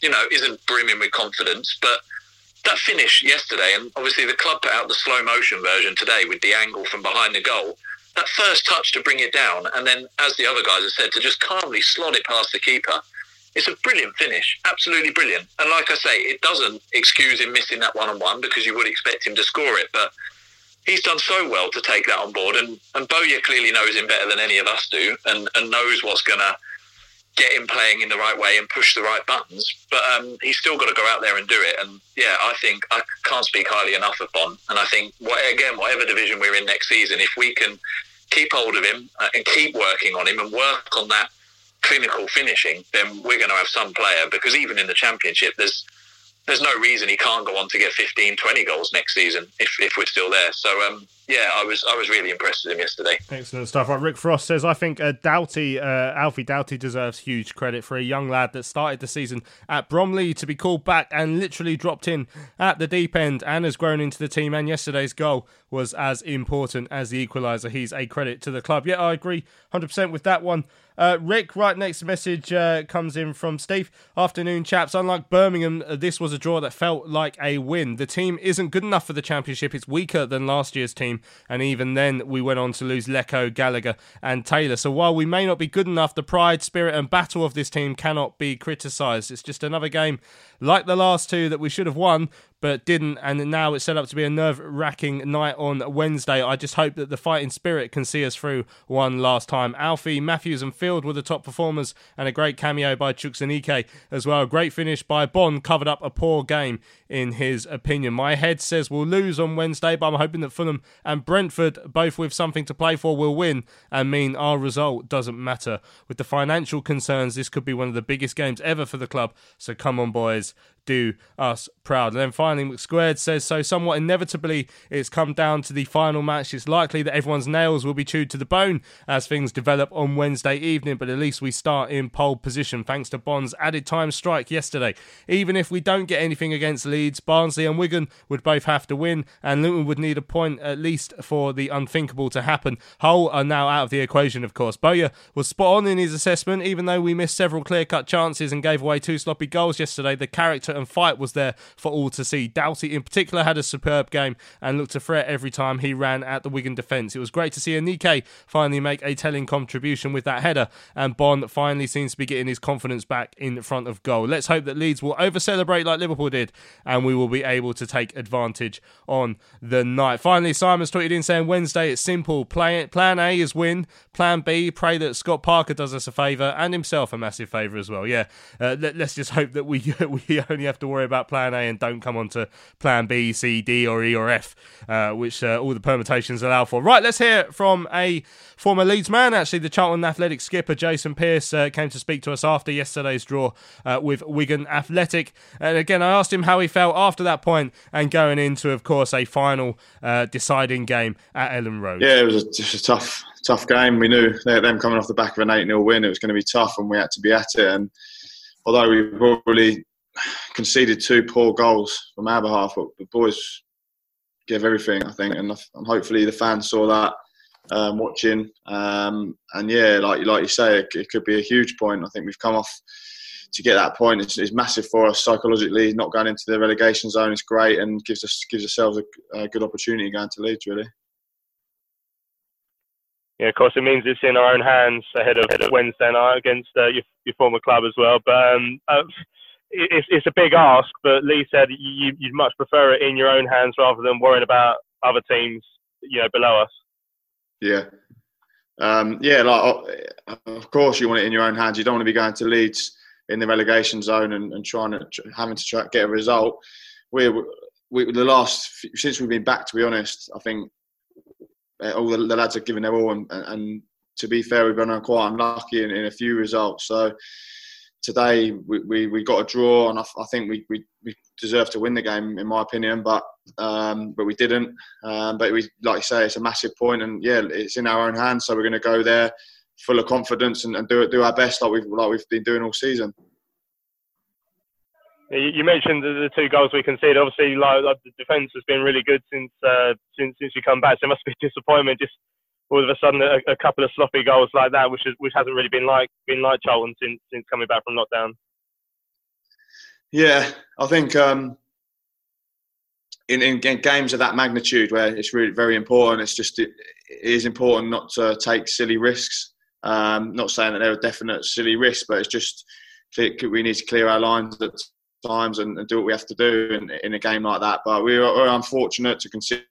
brimming with confidence. But that finish yesterday, and obviously the club put out the slow motion version today with the angle from behind the goal, that first touch to bring it down, and then, as the other guys have said, to just calmly slot it past the keeper, it's a brilliant finish, absolutely brilliant. And like I say, it doesn't excuse him missing that one-on-one, because you would expect him to score it, but he's done so well to take that on board, and Bowyer clearly knows him better than any of us do, and knows what's going to get him playing in the right way and push the right buttons. But he's still got to go out there and do it. And yeah, I think I can't speak highly enough of Bon. And I think, whatever division we're in next season, if we can keep hold of him and keep working on him and work on that clinical finishing, then we're going to have some player, because even in the Championship, there's no reason he can't go on to get 15, 20 goals next season if we're still there. So, I was really impressed with him yesterday. Excellent stuff. Right, Rick Frost says, I think Alfie Doughty deserves huge credit for a young lad that started the season at Bromley to be called back and literally dropped in at the deep end and has grown into the team. And yesterday's goal was as important as the equaliser. He's a credit to the club. Yeah, I agree 100% with that one. Rick, right, next message comes in from Steve. Afternoon, chaps. Unlike Birmingham, this was a draw that felt like a win. The team isn't good enough for the Championship. It's weaker than last year's team. And even then, we went on to lose Lecco, Gallagher and Taylor. So while we may not be good enough, the pride, spirit and battle of this team cannot be criticised. It's just another game like the last two that we should have won, but didn't, and now it's set up to be a nerve-wracking night on Wednesday. I just hope that the fighting spirit can see us through one last time. Alfie, Matthews and Field were the top performers, and a great cameo by Chukwuemeka as well. A great finish by Bon covered up a poor game in his opinion. My head says we'll lose on Wednesday, but I'm hoping that Fulham and Brentford, both with something to play for, will win and mean our result doesn't matter. With the financial concerns, this could be one of the biggest games ever for the club, so come on boys, do us proud. And then finally, McSquared says, so somewhat inevitably it's come down to the final match. It's likely that everyone's nails will be chewed to the bone as things develop on Wednesday evening, but at least we start in pole position thanks to Bon's added time strike yesterday. Even if we don't get anything against Leeds, Barnsley and Wigan would both have to win, and Luton would need a point at least for the unthinkable to happen. Hull are now out of the equation, of course. Bowyer was spot on in his assessment. Even though we missed several clear-cut chances and gave away 2 sloppy goals yesterday, the character and fight was there for all to see. Doughty in particular had a superb game and looked a threat every time he ran at the Wigan defence. It was great to see Anike finally make a telling contribution with that header, and Bon finally seems to be getting his confidence back in front of goal. Let's hope that Leeds will over-celebrate like Liverpool did and we will be able to take advantage on the night. Finally, Simon's tweeted in saying Wednesday it's simple. Plan A is win. Plan B, pray that Scott Parker does us a favour and himself a massive favour as well. Yeah, let's just hope that we only have to worry about plan A and don't come on to plan B, C, D or E or F, which all the permutations allow for. Right, let's hear from a former Leeds man, actually. The Charlton Athletic skipper Jason Pearce came to speak to us after yesterday's draw with Wigan Athletic, and again I asked him how he felt after that point and going into, of course, a final deciding game at Ellen Road. Yeah, it was just a tough game. We knew them coming off the back of an 8-0 win, it was going to be tough and we had to be at it. And although we probably conceded 2 poor goals from our behalf, but the boys gave everything, I think, and hopefully the fans saw that watching. And yeah, like you say, it could be a huge point. I think we've come off to get that point. It's massive for us psychologically. Not going into the relegation zone is great and gives ourselves a good opportunity going to Leeds, really. Yeah, of course, it means it's in our own hands ahead of Wednesday night against your former club as well. But it's a big ask, but Lee said you'd much prefer it in your own hands rather than worrying about other teams, below us. Yeah. Of course you want it in your own hands. You don't want to be going to Leeds in the relegation zone and having to try get a result. Since we've been back, to be honest, I think all the lads are giving their all, and to be fair, we've been quite unlucky in a few results. So today we got a draw, and I think we deserved to win the game, in my opinion, but we didn't. But like you say, it's a massive point, and it's in our own hands. So we're going to go there full of confidence and do our best, like we've been doing all season. You mentioned the 2 goals we conceded. Obviously, the defence has been really good since you come back. So it must be disappointment just all of a sudden a couple of sloppy goals like that, which hasn't really been like Charlton since coming back from lockdown. Yeah, I think in games of that magnitude where it's really very important, it is important not to take silly risks. Not saying that there are definite silly risks, but it's just we need to clear our lines at times and do what we have to do in a game like that. But we're unfortunate to concede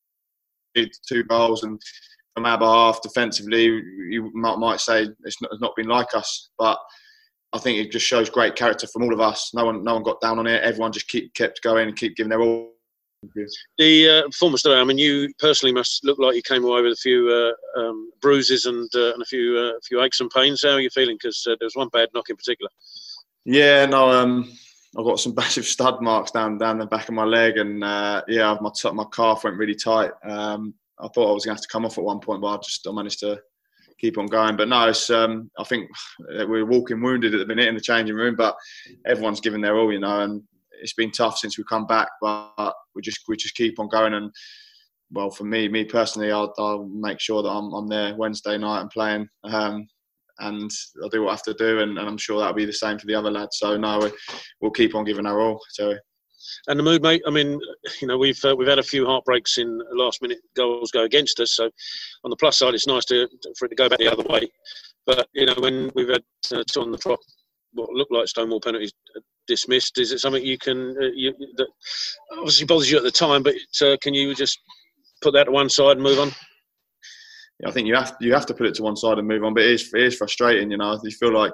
2 goals, and from our behalf defensively, you might say it's not been like us, but I think it just shows great character from all of us. No one got down on it. Everyone just kept going and keep giving their all. The performance today, I mean, you personally must look like you came away with a few bruises and a few aches and pains. How are you feeling? Because there was one bad knock in particular. Yeah, no, I've got some massive stud marks down the back of my leg, and my calf went really tight. I thought I was going to have to come off at one point, but I managed to keep on going. But no, it's I think we're walking wounded at the minute in the changing room, but everyone's giving their all, and it's been tough since we've come back, but we just keep on going. And well, for me personally, I'll make sure that I'm there Wednesday night and playing, and I'll do what I have to do, and I'm sure that'll be the same for the other lads. So no, we'll keep on giving our all, Terry. And the mood, mate. I mean, we've had a few heartbreaks in last-minute goals go against us. So, on the plus side, it's nice for it to go back the other way. But when we've had 2 on the trot, what looked like Stonewall penalties dismissed, is it something you can that obviously bothers you at the time? But can you just put that to one side and move on? Yeah, I think you have to put it to one side and move on. But it is frustrating. You feel like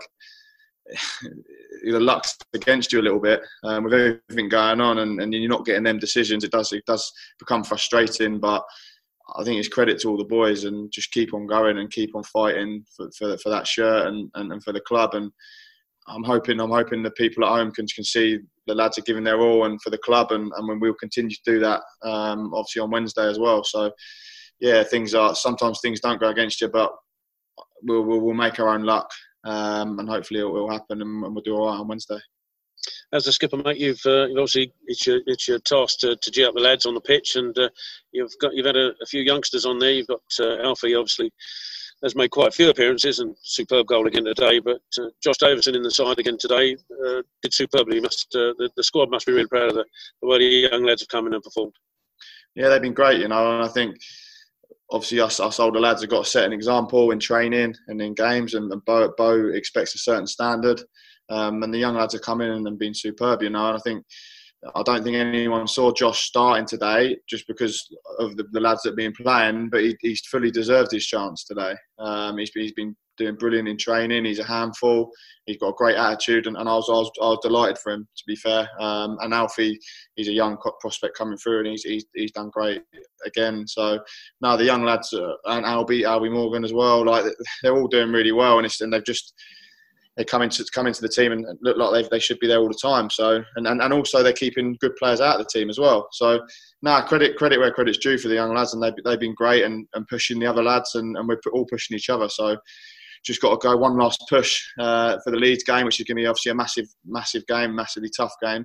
the luck's against you a little bit with everything going on, and you're not getting them decisions. It does become frustrating, but I think it's credit to all the boys, and just keep on going and keep on fighting for that shirt and for the club. And I'm hoping the people at home can see the lads are giving their all and for the club, and we'll continue to do that obviously on Wednesday as well. So yeah, sometimes things don't go against you, but we'll make our own luck. And hopefully it will happen, and we'll do all right on Wednesday. As a skipper, mate, you've obviously it's your task to G up the lads on the pitch, and you've had a few youngsters on there. You've got Alfie, obviously, has made quite a few appearances and superb goal again today. But Josh Davison in the side again today did superbly. The squad must be really proud of the way the young lads have come in and performed. Yeah, they've been great, and I think. Obviously, us older lads have got to set an example in training and in games, and Bo expects a certain standard. And the young lads are coming in and been superb, And I don't think anyone saw Josh starting today just because of the lads that have been playing, but he's fully deserved his chance today. He's been doing brilliant in training. He's a handful. He's got a great attitude, and I was delighted for him, to be fair. And Alfie, he's a young prospect coming through, and he's done great again. So no, the young lads and Albie Morgan as well, they're all doing really well, and they come into the team and look like they should be there all the time. So and also they're keeping good players out of the team as well. So credit where credit's due for the young lads, and they've been great and pushing the other lads, and we're all pushing each other. So just got to go one last push for the Leeds game, which is going to be obviously a massive game, massively tough game.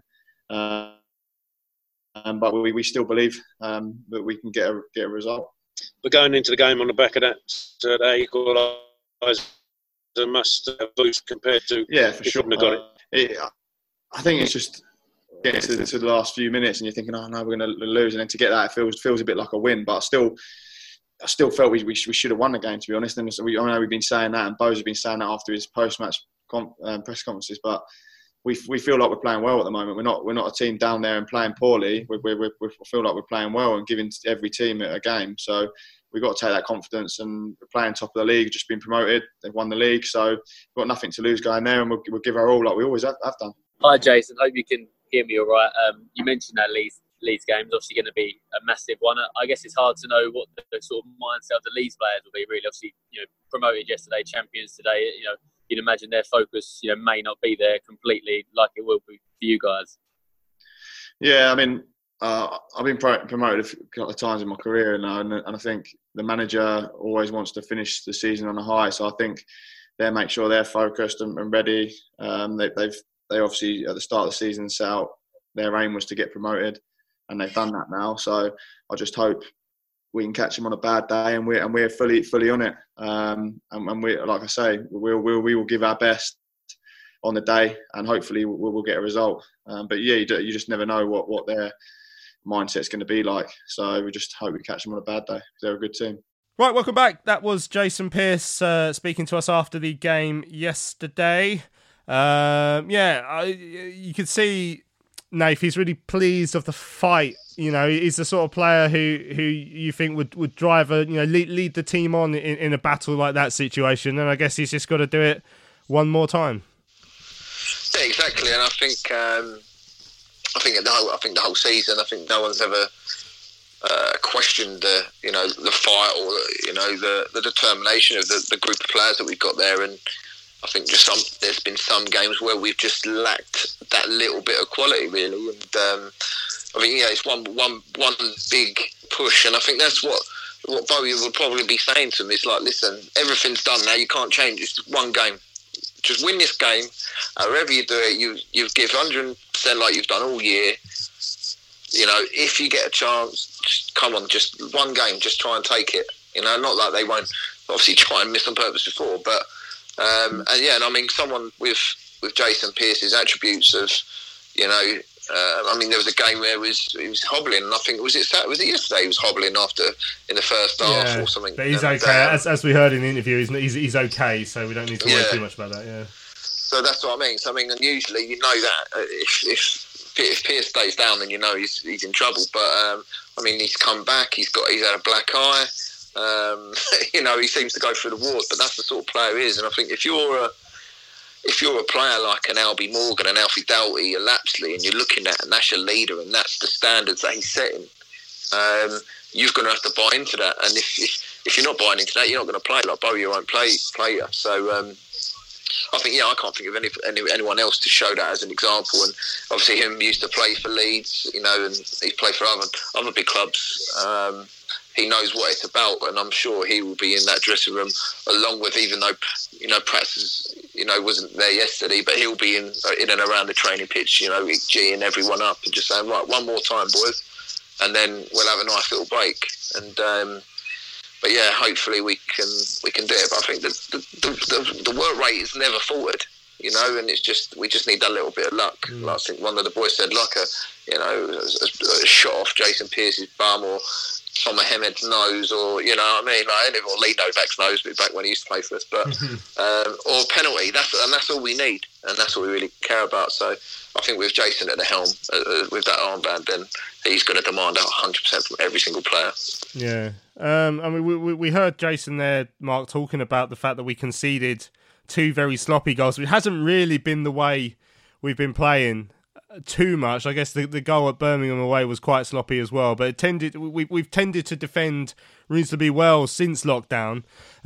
But we still believe that we can get a result. But going into the game on the back of that equaliser must boost compared to for sure. Got it. I think it's just getting to the last few minutes, and you're thinking, oh no, we're going to lose, and then to get that, it feels a bit like a win. But I still felt we should have won the game, to be honest. And I know we've been saying that, and Bo's have been saying that after his post-match press conferences. But we feel like we're playing well at the moment. We're not a team down there and playing poorly. We feel like we're playing well and giving every team a game. So we've got to take that confidence, and we're playing top of the league, just been promoted. They've won the league, so we've got nothing to lose going there, and we'll give our all like we always have done. Hi, Jason. Hope you can hear me all right. You mentioned that Leeds game is obviously going to be a massive one. I guess it's hard to know what the sort of mindset of the Leeds players will be. Really, obviously, promoted yesterday, champions today. You'd imagine their focus, may not be there completely like it will be for you guys. Yeah, I mean, I've been promoted a couple of times in my career now, and I think the manager always wants to finish the season on a high. So I think they make sure they're focused and ready. They obviously at the start of the season set out their aim was to get promoted, and they've done that now. So I just hope we can catch them on a bad day, and we're fully on it. And we, like I say, we will give our best on the day, and hopefully we'll get a result. But yeah, you just never know what their mindset's going to be like. So we just hope we catch them on a bad day, because they're a good team. Right, welcome back. That was Jason Pearce speaking to us after the game yesterday. You could see Nath, he's really pleased of the fight. He's the sort of player who you think would drive lead the team on in a battle like that situation. And I guess he's just got to do it one more time. Yeah, exactly. And I think the whole season, I think no one's ever questioned the fight or the determination of the group of players that we've got there. And I think there's been some games where we've just lacked that little bit of quality, really. And it's one big push, and I think that's what Bowie would probably be saying to him is like, listen, everything's done now. You can't change. It's one game. Just win this game. However you do it, you give 100% like you've done all year. If you get a chance, just come on, just one game, just try and take it. Not like they won't obviously try and miss on purpose before, but. Someone with Jason Pearce's attributes of, there was a game where he was hobbling, and I think was it yesterday he was hobbling in the first half or something. But he's okay. As we heard in the interview, he's okay, so we don't need to worry too much about that. Yeah. So that's what I mean. So and usually that if Pearce stays down, then he's in trouble. But he's come back. He's had a black eye. He seems to go through the wars, but that's the sort of player he is. And I think if you're a player like an Albie Morgan, an Alfie Doughty, a Lapsley, and you're looking at, and that's your leader, and that's the standards that he's setting, you're going to have to buy into that. And if you're not buying into that, you're not going to play. Like Bowie won't play you. So I think I can't think of anyone else to show that as an example. And obviously him used to play for Leeds, and he's played for other big clubs. He knows what it's about, and I'm sure he will be in that dressing room along with, even though Pratt wasn't there yesterday, but he'll be in and around the training pitch, geeing everyone up and just saying, right, one more time, boys, and then we'll have a nice little break. And but yeah, hopefully we can do it. But I think the work rate has never faltered, and it's just we just need that little bit of luck. Like I think one of the boys said, like a shot off Jason Pearce's bum or Tom Mohamed's nose, or or Lee Novak's nose, back when he used to play for us, but or penalty. That's all we need, and that's all we really care about. So I think with Jason at the helm, with that armband, then he's going to demand 100% from every single player. Yeah, we heard Jason there, Mark, talking about the fact that we conceded 2 very sloppy goals. It hasn't really been the way we've been playing too much. I guess the goal at Birmingham away was quite sloppy as well, but we've tended to defend reasonably well since lockdown.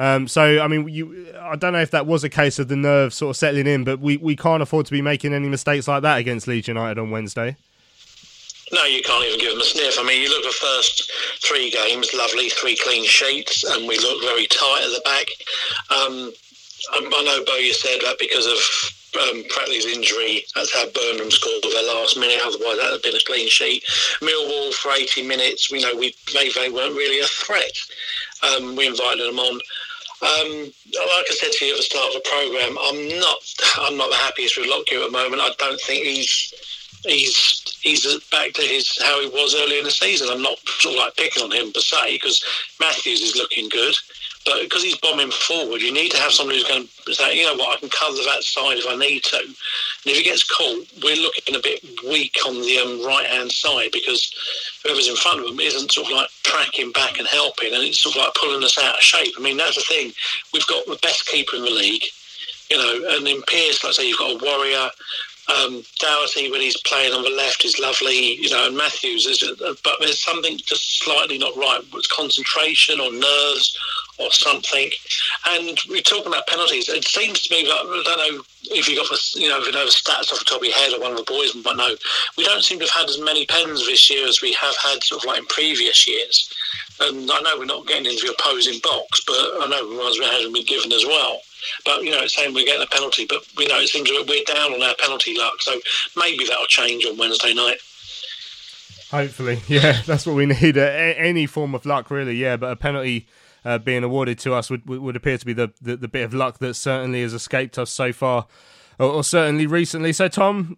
I don't know if that was a case of the nerves sort of settling in, but we can't afford to be making any mistakes like that against Leeds United on Wednesday. No, you can't even give them a sniff. You look at the first 3 games, lovely, 3 clean sheets, and we look very tight at the back. I know Bowyer said that because of Prattley's injury, that's how Burnham scored at the last minute, otherwise that would have been a clean sheet. Millwall for 80 minutes, they weren't really a threat. We invited them on. Like I said to you at the start of the programme, I'm not the happiest with Lockyer at the moment. I don't think he's back to how he was earlier in the season. I'm not sort of like picking on him per se, because Matthews is looking good. But because he's bombing forward, you need to have somebody who's going to say, you know what, I can cover that side if I need to. And if he gets caught, we're looking a bit weak on the right-hand side because whoever's in front of him isn't sort of like tracking back and helping, and it's sort of like pulling us out of shape. I mean, that's the thing. We've got the best keeper in the league, you know, and in Pearce, like I say, you've got a warrior. Doherty, when he's playing on the left, is lovely, you know, and Matthews is, but there's something just slightly not right. It's concentration or nerves or something. And we're talking about penalties. It seems to me that, I don't know if you got the, you know, if you know the stats off the top of your head, or one of the boys might know, we don't seem to have had as many pens this year as we have had sort of like in previous years. And I know we're not getting into the opposing box, but I know the ones we haven't been given as well. But, you know, it's saying we're getting a penalty, but, you know, it seems that we're down on our penalty luck. So maybe that'll change on Wednesday night. Hopefully, yeah, that's what we need. Any form of luck, really, yeah. But a penalty being awarded to us would appear to be the bit of luck that certainly has escaped us so far, or certainly recently. So, Tom,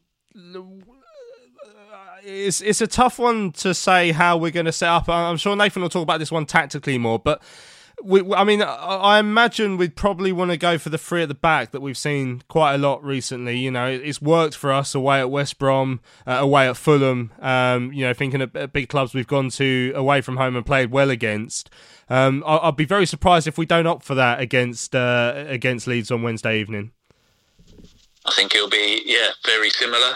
it's a tough one to say how we're going to set up. I'm sure Nathan will talk about this one tactically more, but I imagine we'd probably want to go for the three at the back that we've seen quite a lot recently. You know, it's worked for us away at West Brom, away at Fulham. You know, thinking of big clubs we've gone to away from home and played well against. I'll be very surprised if we don't opt for that against Leeds on Wednesday evening. I think it'll be, very similar.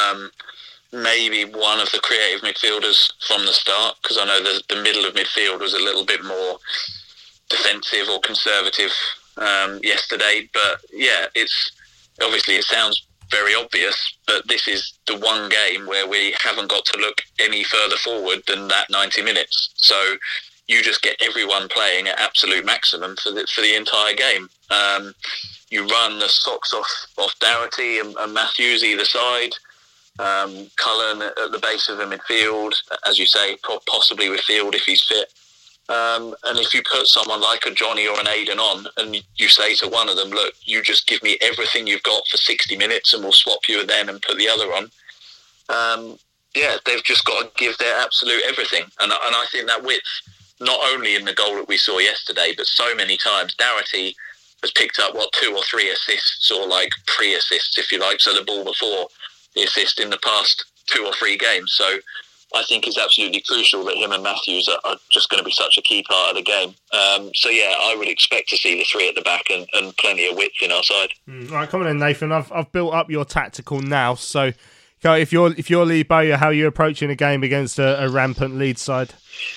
Maybe one of the creative midfielders from the start, because I know the middle of midfield was a little bit more defensive or conservative yesterday. But it's obviously, it sounds very obvious, but this is the one game where we haven't got to look any further forward than that 90 minutes. So you just get everyone playing at absolute maximum for the entire game. You run the socks off Doherty and Matthews either side. Cullen at the base of the midfield, as you say, possibly with Field if he's fit. And if you put someone like a Johnny or an Aiden on and you say to one of them, look, you just give me everything you've got for 60 minutes and we'll swap you then and put the other on. They've just got to give their absolute everything. And I think that width, not only in the goal that we saw yesterday, but so many times, Doherty has picked up, 2 or 3 assists, or like pre-assists, if you like, so the ball before the assist in the past 2 or 3 games. So I think it's absolutely crucial that him and Matthews are just going to be such a key part of the game. I would expect to see the 3 at the back and plenty of width in our side. All right, come on then, Nathan. I've built up your tactical now. So if you're Lee Bowyer, how are you approaching a game against a rampant Leeds side?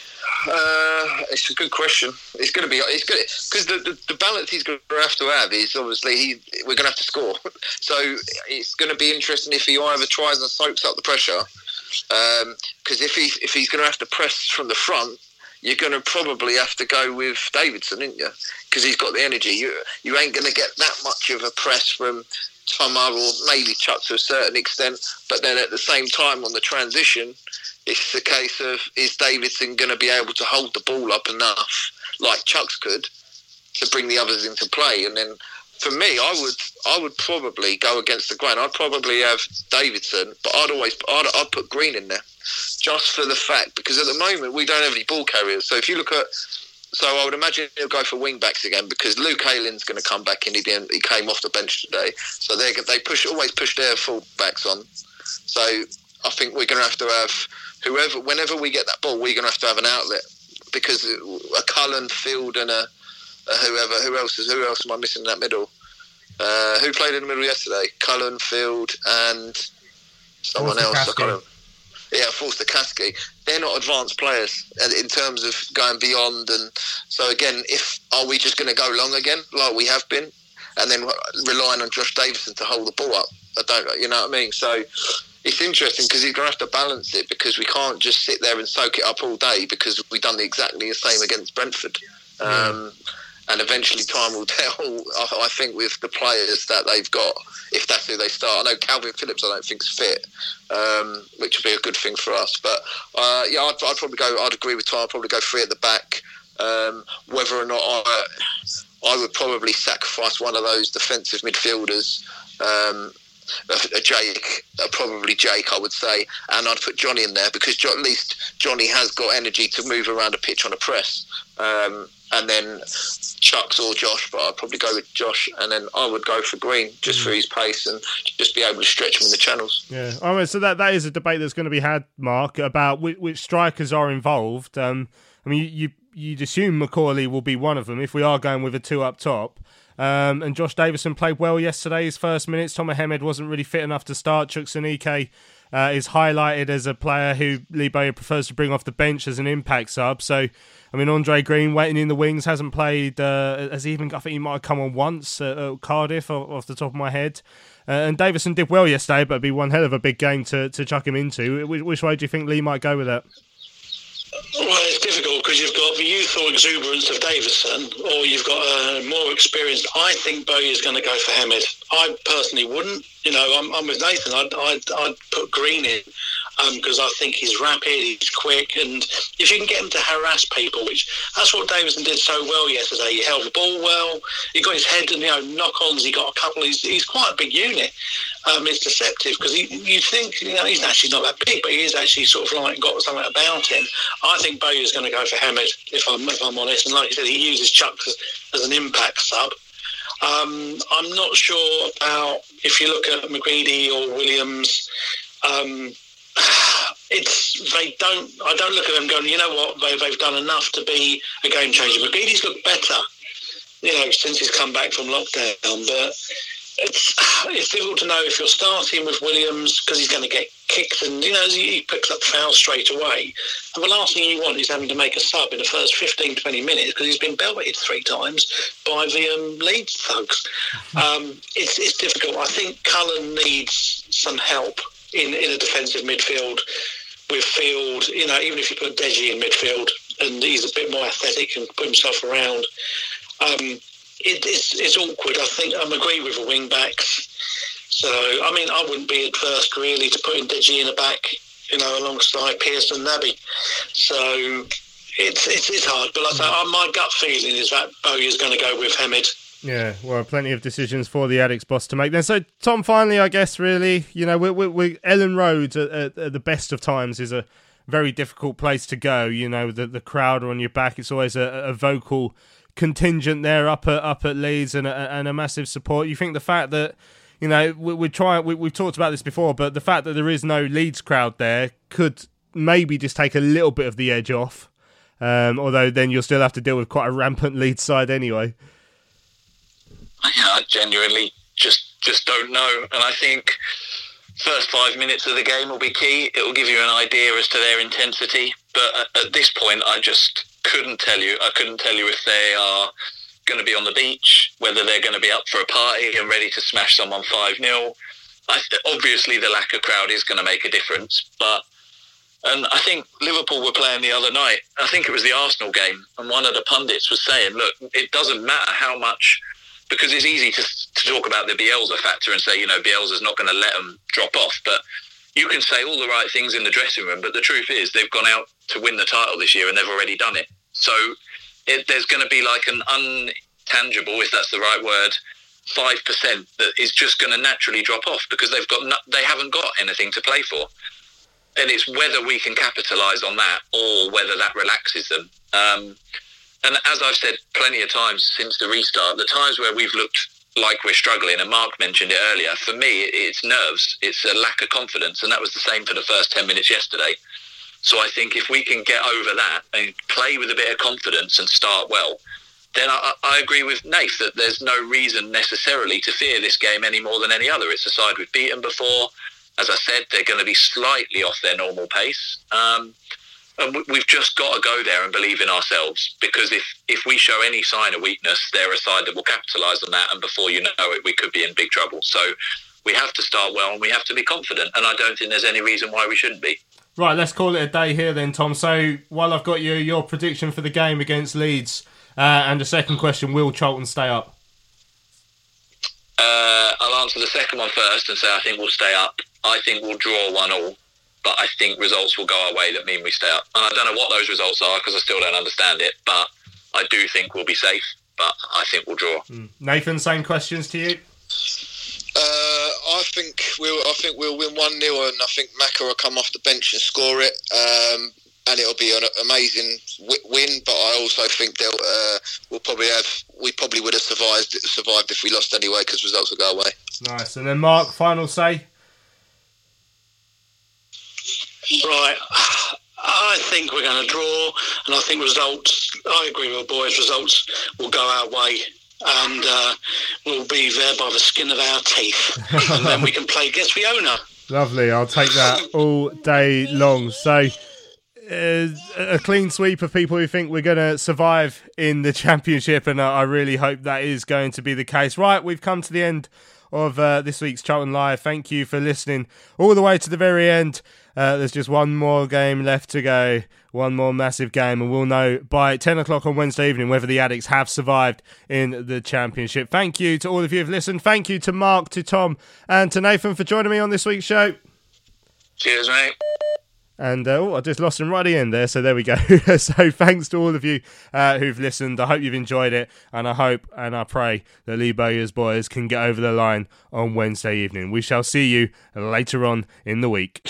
It's a good question. It's good because the balance he's going to have is obviously we're going to have to score. So it's going to be interesting if he either tries and soaks up the pressure. Because if he's going to have to press from the front, you're going to probably have to go with Davidson, aren't you? Because he's got the energy. You ain't going to get that much of a press from Tomar, or maybe Chuck to a certain extent. But then at the same time on the transition, it's a case of, is Davidson going to be able to hold the ball up enough, like Chuck's could, to bring the others into play? And then for me, I would probably go against the grain. I'd probably have Davidson, but I'd put Green in there, just for the fact, because at the moment we don't have any ball carriers. So if you look at, I would imagine he'll go for wing backs again, because Luke Aylin's going to come back in. He came off the bench today, so they always push their full backs on. So I think we're going to have whenever we get that ball, we're going to have an outlet, because a Cullen, Field, and a whoever. Who else am I missing in that middle? Who played in the middle yesterday? Cullen, Field, and someone else. I can't remember. Forster Kasky. They're not advanced players in terms of going beyond. And so again, are we just going to go long again, like we have been, and then relying on Josh Davidson to hold the ball up? I don't. You know what I mean? So it's interesting, because he's going to have to balance it, because we can't just sit there and soak it up all day, because we've done exactly the same against Brentford. And eventually time will tell, I think, with the players that they've got, if that's who they start. I know Calvin Phillips I don't think is fit, which would be a good thing for us. But I'd probably go, I'd agree with Tom, I'd probably go 3 at the back. Whether or not I would probably sacrifice one of those defensive midfielders Jake, probably Jake, I would say, and I'd put Johnny in there because at least Johnny has got energy to move around a pitch on a press. And then Chucks or Josh, but I'd probably go with Josh, and then I would go for Green just for his pace and just be able to stretch him in the channels. Yeah, I mean, so that is a debate that's going to be had, Mark, about which strikers are involved. I mean, you'd assume Macaulay will be one of them if we are going with a two up top. And Josh Davison played well yesterday, his first minutes. Tom Mohamed wasn't really fit enough to start. Chuksanike is highlighted as a player who Lee Bowyer prefers to bring off the bench as an impact sub. So, I mean, Andre Green waiting in the wings, hasn't played, has even, I think he might have come on once at Cardiff off the top of my head. And Davison did well yesterday, but it'd be one hell of a big game to chuck him into. Which way do you think Lee might go with that? Well, it's difficult because you've got the youthful exuberance of Davison, or you've got a more experienced. I think Bowyer's going to go for Hamed. I personally wouldn't. You know, I'm with Nathan. I'd put Green in because I think he's rapid, he's quick, and if you can get him to harass people, that's what Davison did so well yesterday. He held the ball well. He got his head and knock-ons. He got a couple. He's quite a big unit. It's deceptive because you think he's actually not that big, but he is actually sort of like got something about him. I think Bowyer's going to go for Hamed if I'm honest. And like you said, he uses Chucks as an impact sub. I'm not sure about if you look at McGreedy or Williams. I don't look at them going, you know what, they've done enough to be a game changer. McGreedy's looked better, since he's come back from lockdown, but it's difficult to know if you're starting with Williams because he's going to get kicked and he picks up fouls straight away, and the last thing you want is having to make a sub in the first 15-20 minutes because he's been belted 3 times by the Leeds thugs. It's difficult. I think Cullen needs some help in a defensive midfield with Field, even if you put Deji in midfield and he's a bit more athletic and put himself around, it's awkward. I think I agree with the wing backs. So, I mean, I wouldn't be adverse really to putting Deji in the back, alongside Pearson and Naby. So it's hard. But my gut feeling is that Bowyer's going to go with Hamed. Yeah, well, plenty of decisions for the Addicks boss to make then. So, Tom, finally, I guess, really, we Ellen Road at the best of times is a very difficult place to go. The crowd are on your back. It's always a vocal contingent there up at Leeds and a massive support. You think the fact that, we've talked about this before, but the fact that there is no Leeds crowd there could maybe just take a little bit of the edge off, although then you'll still have to deal with quite a rampant Leeds side anyway. I genuinely just don't know. And I think first 5 minutes of the game will be key. It will give you an idea as to their intensity. But at this point, I just couldn't tell you. I couldn't tell you if they are going to be on the beach, whether they're going to be up for a party and ready to smash someone 5-0. Obviously, the lack of crowd is going to make a difference. And I think Liverpool were playing the other night. I think it was the Arsenal game. And one of the pundits was saying, look, it doesn't matter how much... Because it's easy to talk about the Bielsa factor and say, Bielsa's not going to let them drop off. But you can say all the right things in the dressing room, but the truth is they've gone out to win the title this year and they've already done it. So there's going to be like an untangible, if that's the right word, 5% that is just going to naturally drop off because they haven't got anything to play for. And it's whether we can capitalise on that or whether that relaxes them. And as I've said plenty of times since the restart, the times where we've looked like we're struggling, and Mark mentioned it earlier, for me, it's nerves. It's a lack of confidence, and that was the same for the first 10 minutes yesterday. So I think if we can get over that and play with a bit of confidence and start well, then I agree with Nath that there's no reason necessarily to fear this game any more than any other. It's a side we've beaten before. As I said, they're going to be slightly off their normal pace. And we've just got to go there and believe in ourselves because if we show any sign of weakness, they're a side that will capitalise on that. And before you know it, we could be in big trouble. So we have to start well and we have to be confident. And I don't think there's any reason why we shouldn't be. Right, let's call it a day here then, Tom. So while I've got your prediction for the game against Leeds and the second question, will Charlton stay up? I'll answer the second one first and say I think we'll stay up. I think we'll draw 1-1. But I think results will go our way that mean we stay up. And I don't know what those results are because I still don't understand it. But I do think we'll be safe. But I think we'll draw. Nathan, same questions to you? I think we'll win 1-0, and I think Maka will come off the bench and score it. And it'll be an amazing win, but I also think we probably would have survived if we lost anyway, because results will go away. Nice. And then Mark, final say. Right, I think we're going to draw, and I think I agree with the boys, results will go our way, and we'll be there by the skin of our teeth, and then we can play Guess the Owner. Lovely, I'll take that all day long. So, a clean sweep of people who think we're going to survive in the Championship, and I really hope that is going to be the case. Right, we've come to the end of this week's Charlton Live. Thank you for listening all the way to the very end. There's just one more game left to go, one more massive game, and we'll know by 10 o'clock on Wednesday evening whether the Addicts have survived in the Championship. Thank you to all of you who've listened. Thank you to Mark, to Tom, and to Nathan for joining me on this week's show. Cheers, mate. And I just lost him right at the end there, so there we go. So thanks to all of you who've listened. I hope you've enjoyed it, and I hope and I pray that Lee Bowyer's boys can get over the line on Wednesday evening. We shall see you later on in the week.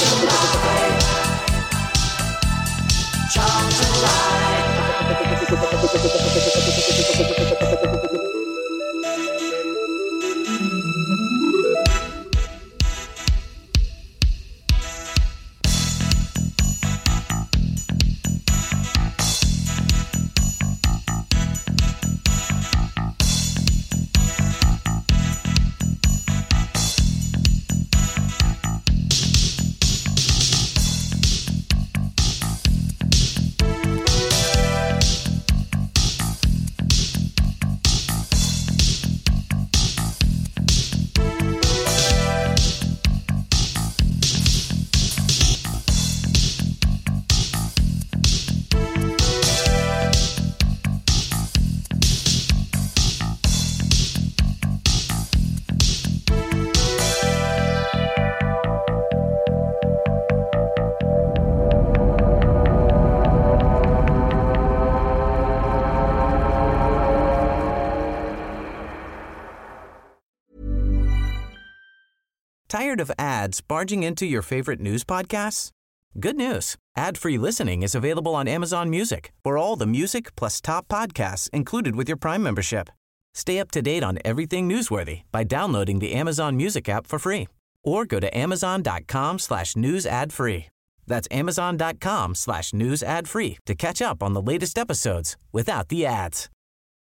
Tired of ads barging into your favorite news podcasts? Good news. Ad-free listening is available on Amazon Music for all the music plus top podcasts included with your Prime membership. Stay up to date on everything newsworthy by downloading the Amazon Music app for free or go to amazon.com/news ad free. That's amazon.com/news ad free to catch up on the latest episodes without the ads.